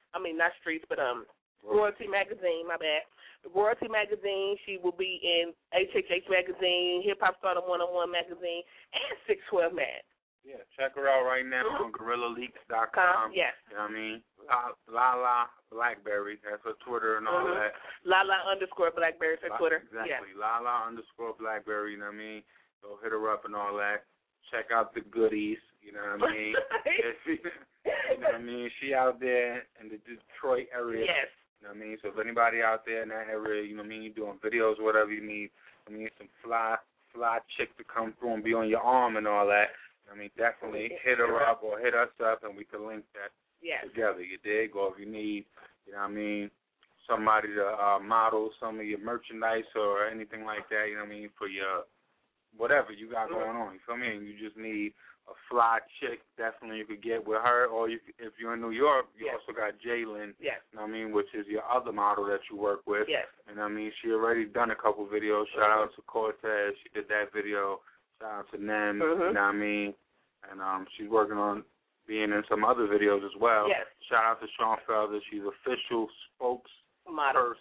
[SPEAKER 5] Royalty Magazine, my bad. Royalty Magazine. She will be in HHH Magazine, Hip Hop Stardom 101 Magazine, and 612 Mag.
[SPEAKER 6] Yeah, check her out right now on GorillaLeaks.com.
[SPEAKER 5] Yes.
[SPEAKER 6] You know what I mean? Lala Blackberry. That's her Twitter and all that.
[SPEAKER 5] Lala_Blackberry is her Twitter.
[SPEAKER 6] Exactly. Lala_Blackberry, you know what I mean? So hit her up and all that. Check out the goodies, you know what I mean? You know what I mean? She out there in the Detroit area.
[SPEAKER 5] Yes.
[SPEAKER 6] You know what I mean? So if anybody out there in that area, you know what I mean, you're doing videos, whatever you need, I mean, some fly chick to come through and be on your arm and all that, you know what I mean, definitely hit her up or hit us up and we can link that together, you dig? Or if you need, you know what I mean, somebody to model some of your merchandise or anything like that, you know what I mean, for your whatever you got going on, you feel me? And you just need a fly chick, definitely you could get with her. Or if you're in New York, you also got Jalen, you know what I mean, which is your other model that you work with. And I mean, she already done a couple videos. Shout out to Cortez. She did that video. Shout out to Nem, you know what I mean? And she's working on being in some other videos as well. Shout out to Sean Felder. She's official spokesmodel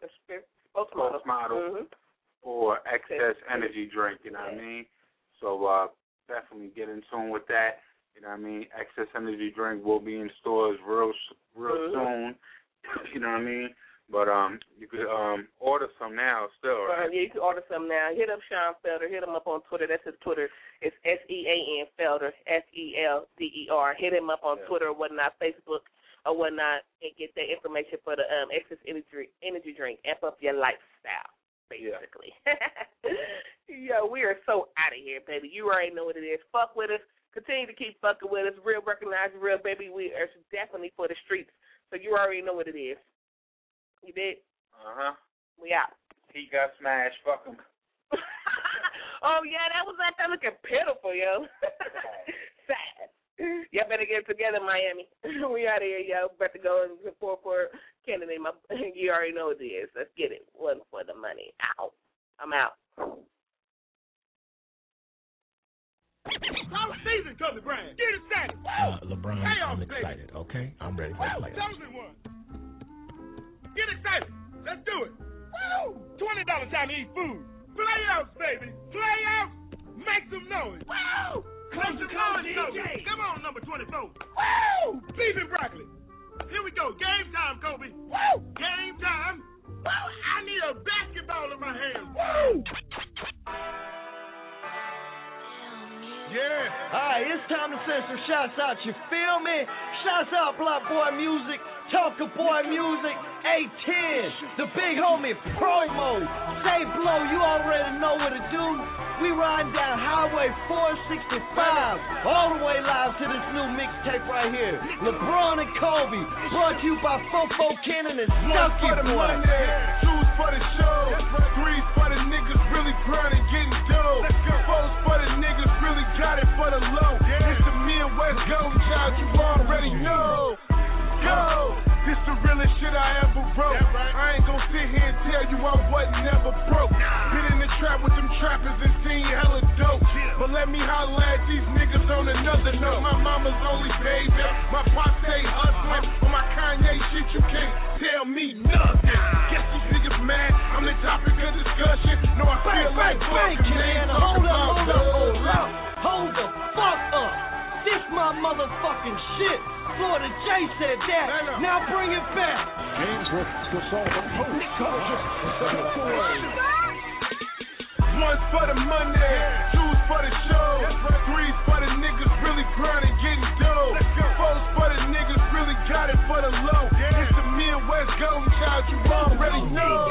[SPEAKER 6] for Excess Energy Drink, you know what I mean? So definitely get in tune with that, you know what I mean? Excess Energy Drink will be in stores real soon, you know what I mean? But you could order some now still, right?
[SPEAKER 5] Yeah, you can order some now. Hit up Sean Felder. Hit him up on Twitter. That's his Twitter. It's SEAN Felder, FELDER. Hit him up on Twitter or whatnot, Facebook or whatnot, and get that information for the Excess Energy Drink. Amp up your lifestyle, basically. Yo, we are so out of here, baby. You already know what it is. Fuck with us. Continue to keep fucking with us. Real recognize real, baby. We are definitely for the streets. So you already know what it is. You did? We out.
[SPEAKER 6] He got smashed. Fuck him.
[SPEAKER 5] Oh, yeah, that was that looking pitiful, yo. Sad. Y'all better get it together, Miami. We out of here, yo. About to go and support for Kennedy. You already know what it is. Let's get it. One for the money. Ow. I'm out.
[SPEAKER 9] Our season, Kobe Bryant. Get excited.
[SPEAKER 10] LeBron, I'm excited, okay? I'm ready for the playoffs.
[SPEAKER 9] Chosen one. Get excited. Let's do it. Woo! $20 time to eat food. Playoffs, baby. Playoffs. Make some noise. Woo! Close your DJ. Come on, number 24. Woo! Beef and broccoli. Here we go. Game time, Kobe. Woo! Game time. Woo! I need a basketball in my hands. Woo!
[SPEAKER 16] Yeah. All right, it's time to send some shouts out. You feel me? Shouts out, Block Boy Music, Talker Boy Music, A10, the big homie Promo, Say Blow. You already know what to do. We riding down Highway 465, all the way live to this new mixtape right here. LeBron and Kobe, brought to you by Fofo Cannon and Stucky Boy.
[SPEAKER 7] Two's for the show, three's for the niggas really grinding, getting trappers and seen hella dope. But let me holler at these niggas on another note. My mama's only baby, my pops stay hustling. On my Kanye shit, you can't tell me nothing. Guess these niggas mad, I'm the topic of discussion. No, I feel like fucking man.
[SPEAKER 16] Hold the fuck up. This my motherfucking shit. Florida J said that. Now bring it back.
[SPEAKER 11] Ainsworth to solve the post.
[SPEAKER 7] One's for the money, two's for the show, three's for the niggas really grinding, getting dough. Four's for the niggas really got it for the low. It's the Midwest Golden Child, you already know.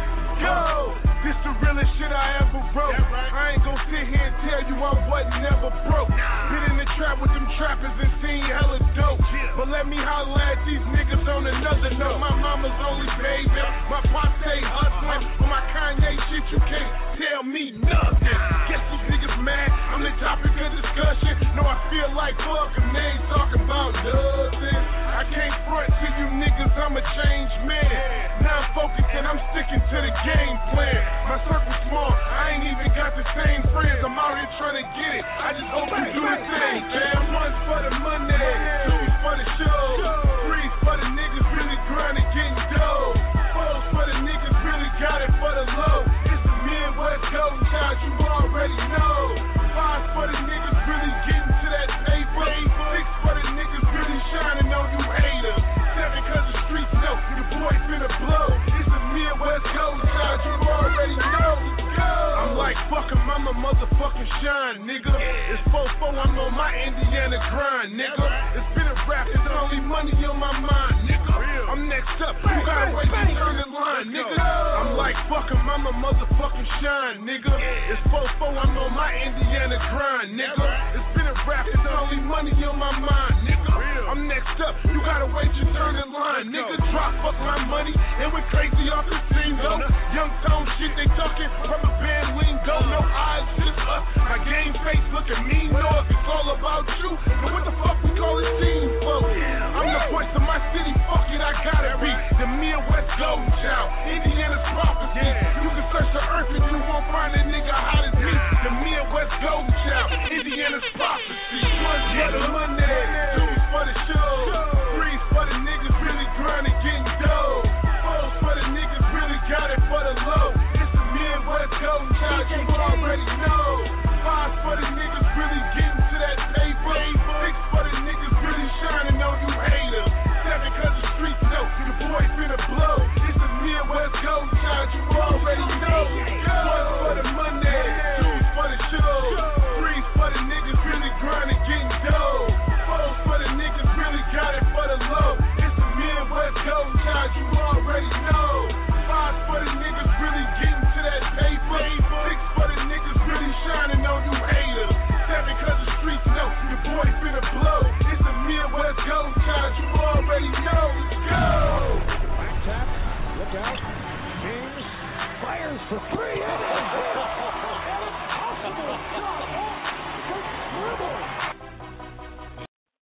[SPEAKER 7] Go! This the realest shit I ever wrote. I ain't gon' sit here and tell you I wasn't never broke. Been in the trap with them trappers and seen hella dope. But let me holler at these niggas on another note. My mama's only baby, my pops stay hustling. On my Kanye shit, you can't tell me nothing. Guess these niggas mad, I'm the topic of discussion. No, I feel like fuck them, they ain't talking about nothing. I can't front to you niggas, I'm a changed man. Now I'm focused and I'm sticking to the game plan. My circle's small, I ain't even got the same friends. I'm out here trying to get it, I just hope you do the same. Damn, one's for the money, two's for the show, three's for the niggas really grinding, getting dough. Four's for the niggas really got it for the low. It's the Midwest Golden Child, you already know. Five's for the niggas really getting to that paper. Six for the niggas really shining on you haters. Seven cause the streets know your boy finna blow. It's the Midwest Golden Child, you already know. I'm like, fuck him, I'm a motherfucking shine, nigga. It's 4-4, I'm on my Indiana grind, nigga. It's been a rap, it's only money on my mind, nigga. I'm next up, you gotta wait to turn in line, nigga. I'm like, fuck him, I'm a motherfucking shine, nigga. It's 4-4, I'm on my Indiana grind, nigga. It's been a rap, it's only money on my mind, nigga. I'm next up, you gotta wait your turn in line, nigga. Drop up my money, and we're crazy off the scene, though. Young tone shit, they talking, rubber band lingo, no eyes, just us. My game face looking mean, know if it's all about you. But what the fuck we call it team for? I'm the voice of my city, fuck it, I gotta be the Midwest Golden Child, Indiana's prophecy. You can search the earth and you won't find a nigga hot as me. The Midwest Golden Child, Indiana's prophecy. One's for the money, two's for the show, three's for the niggas really grinding, getting dough. Four's for the niggas really got it for the low. It's the Midwest Golden Child, you already know. Five's for the niggas really getting to that paper. Six for the niggas really shining on you haters. Seven cause the streets know your boy finna blow. It's the Midwest Golden Child, you already know. One's for the money, two's for the show, three's for the niggas really grinding, getting dough. Four's for the niggas really got it for the low. It's the Midwest Golden Child, you already know. Five's for the niggas really getting to that paper. Six for the niggas really shining on you haters. Seven cause the streets know your boy finna blow. It's the Midwest Golden Child, you already know. Let's go!
[SPEAKER 11] Back tap, look out. James fires for three.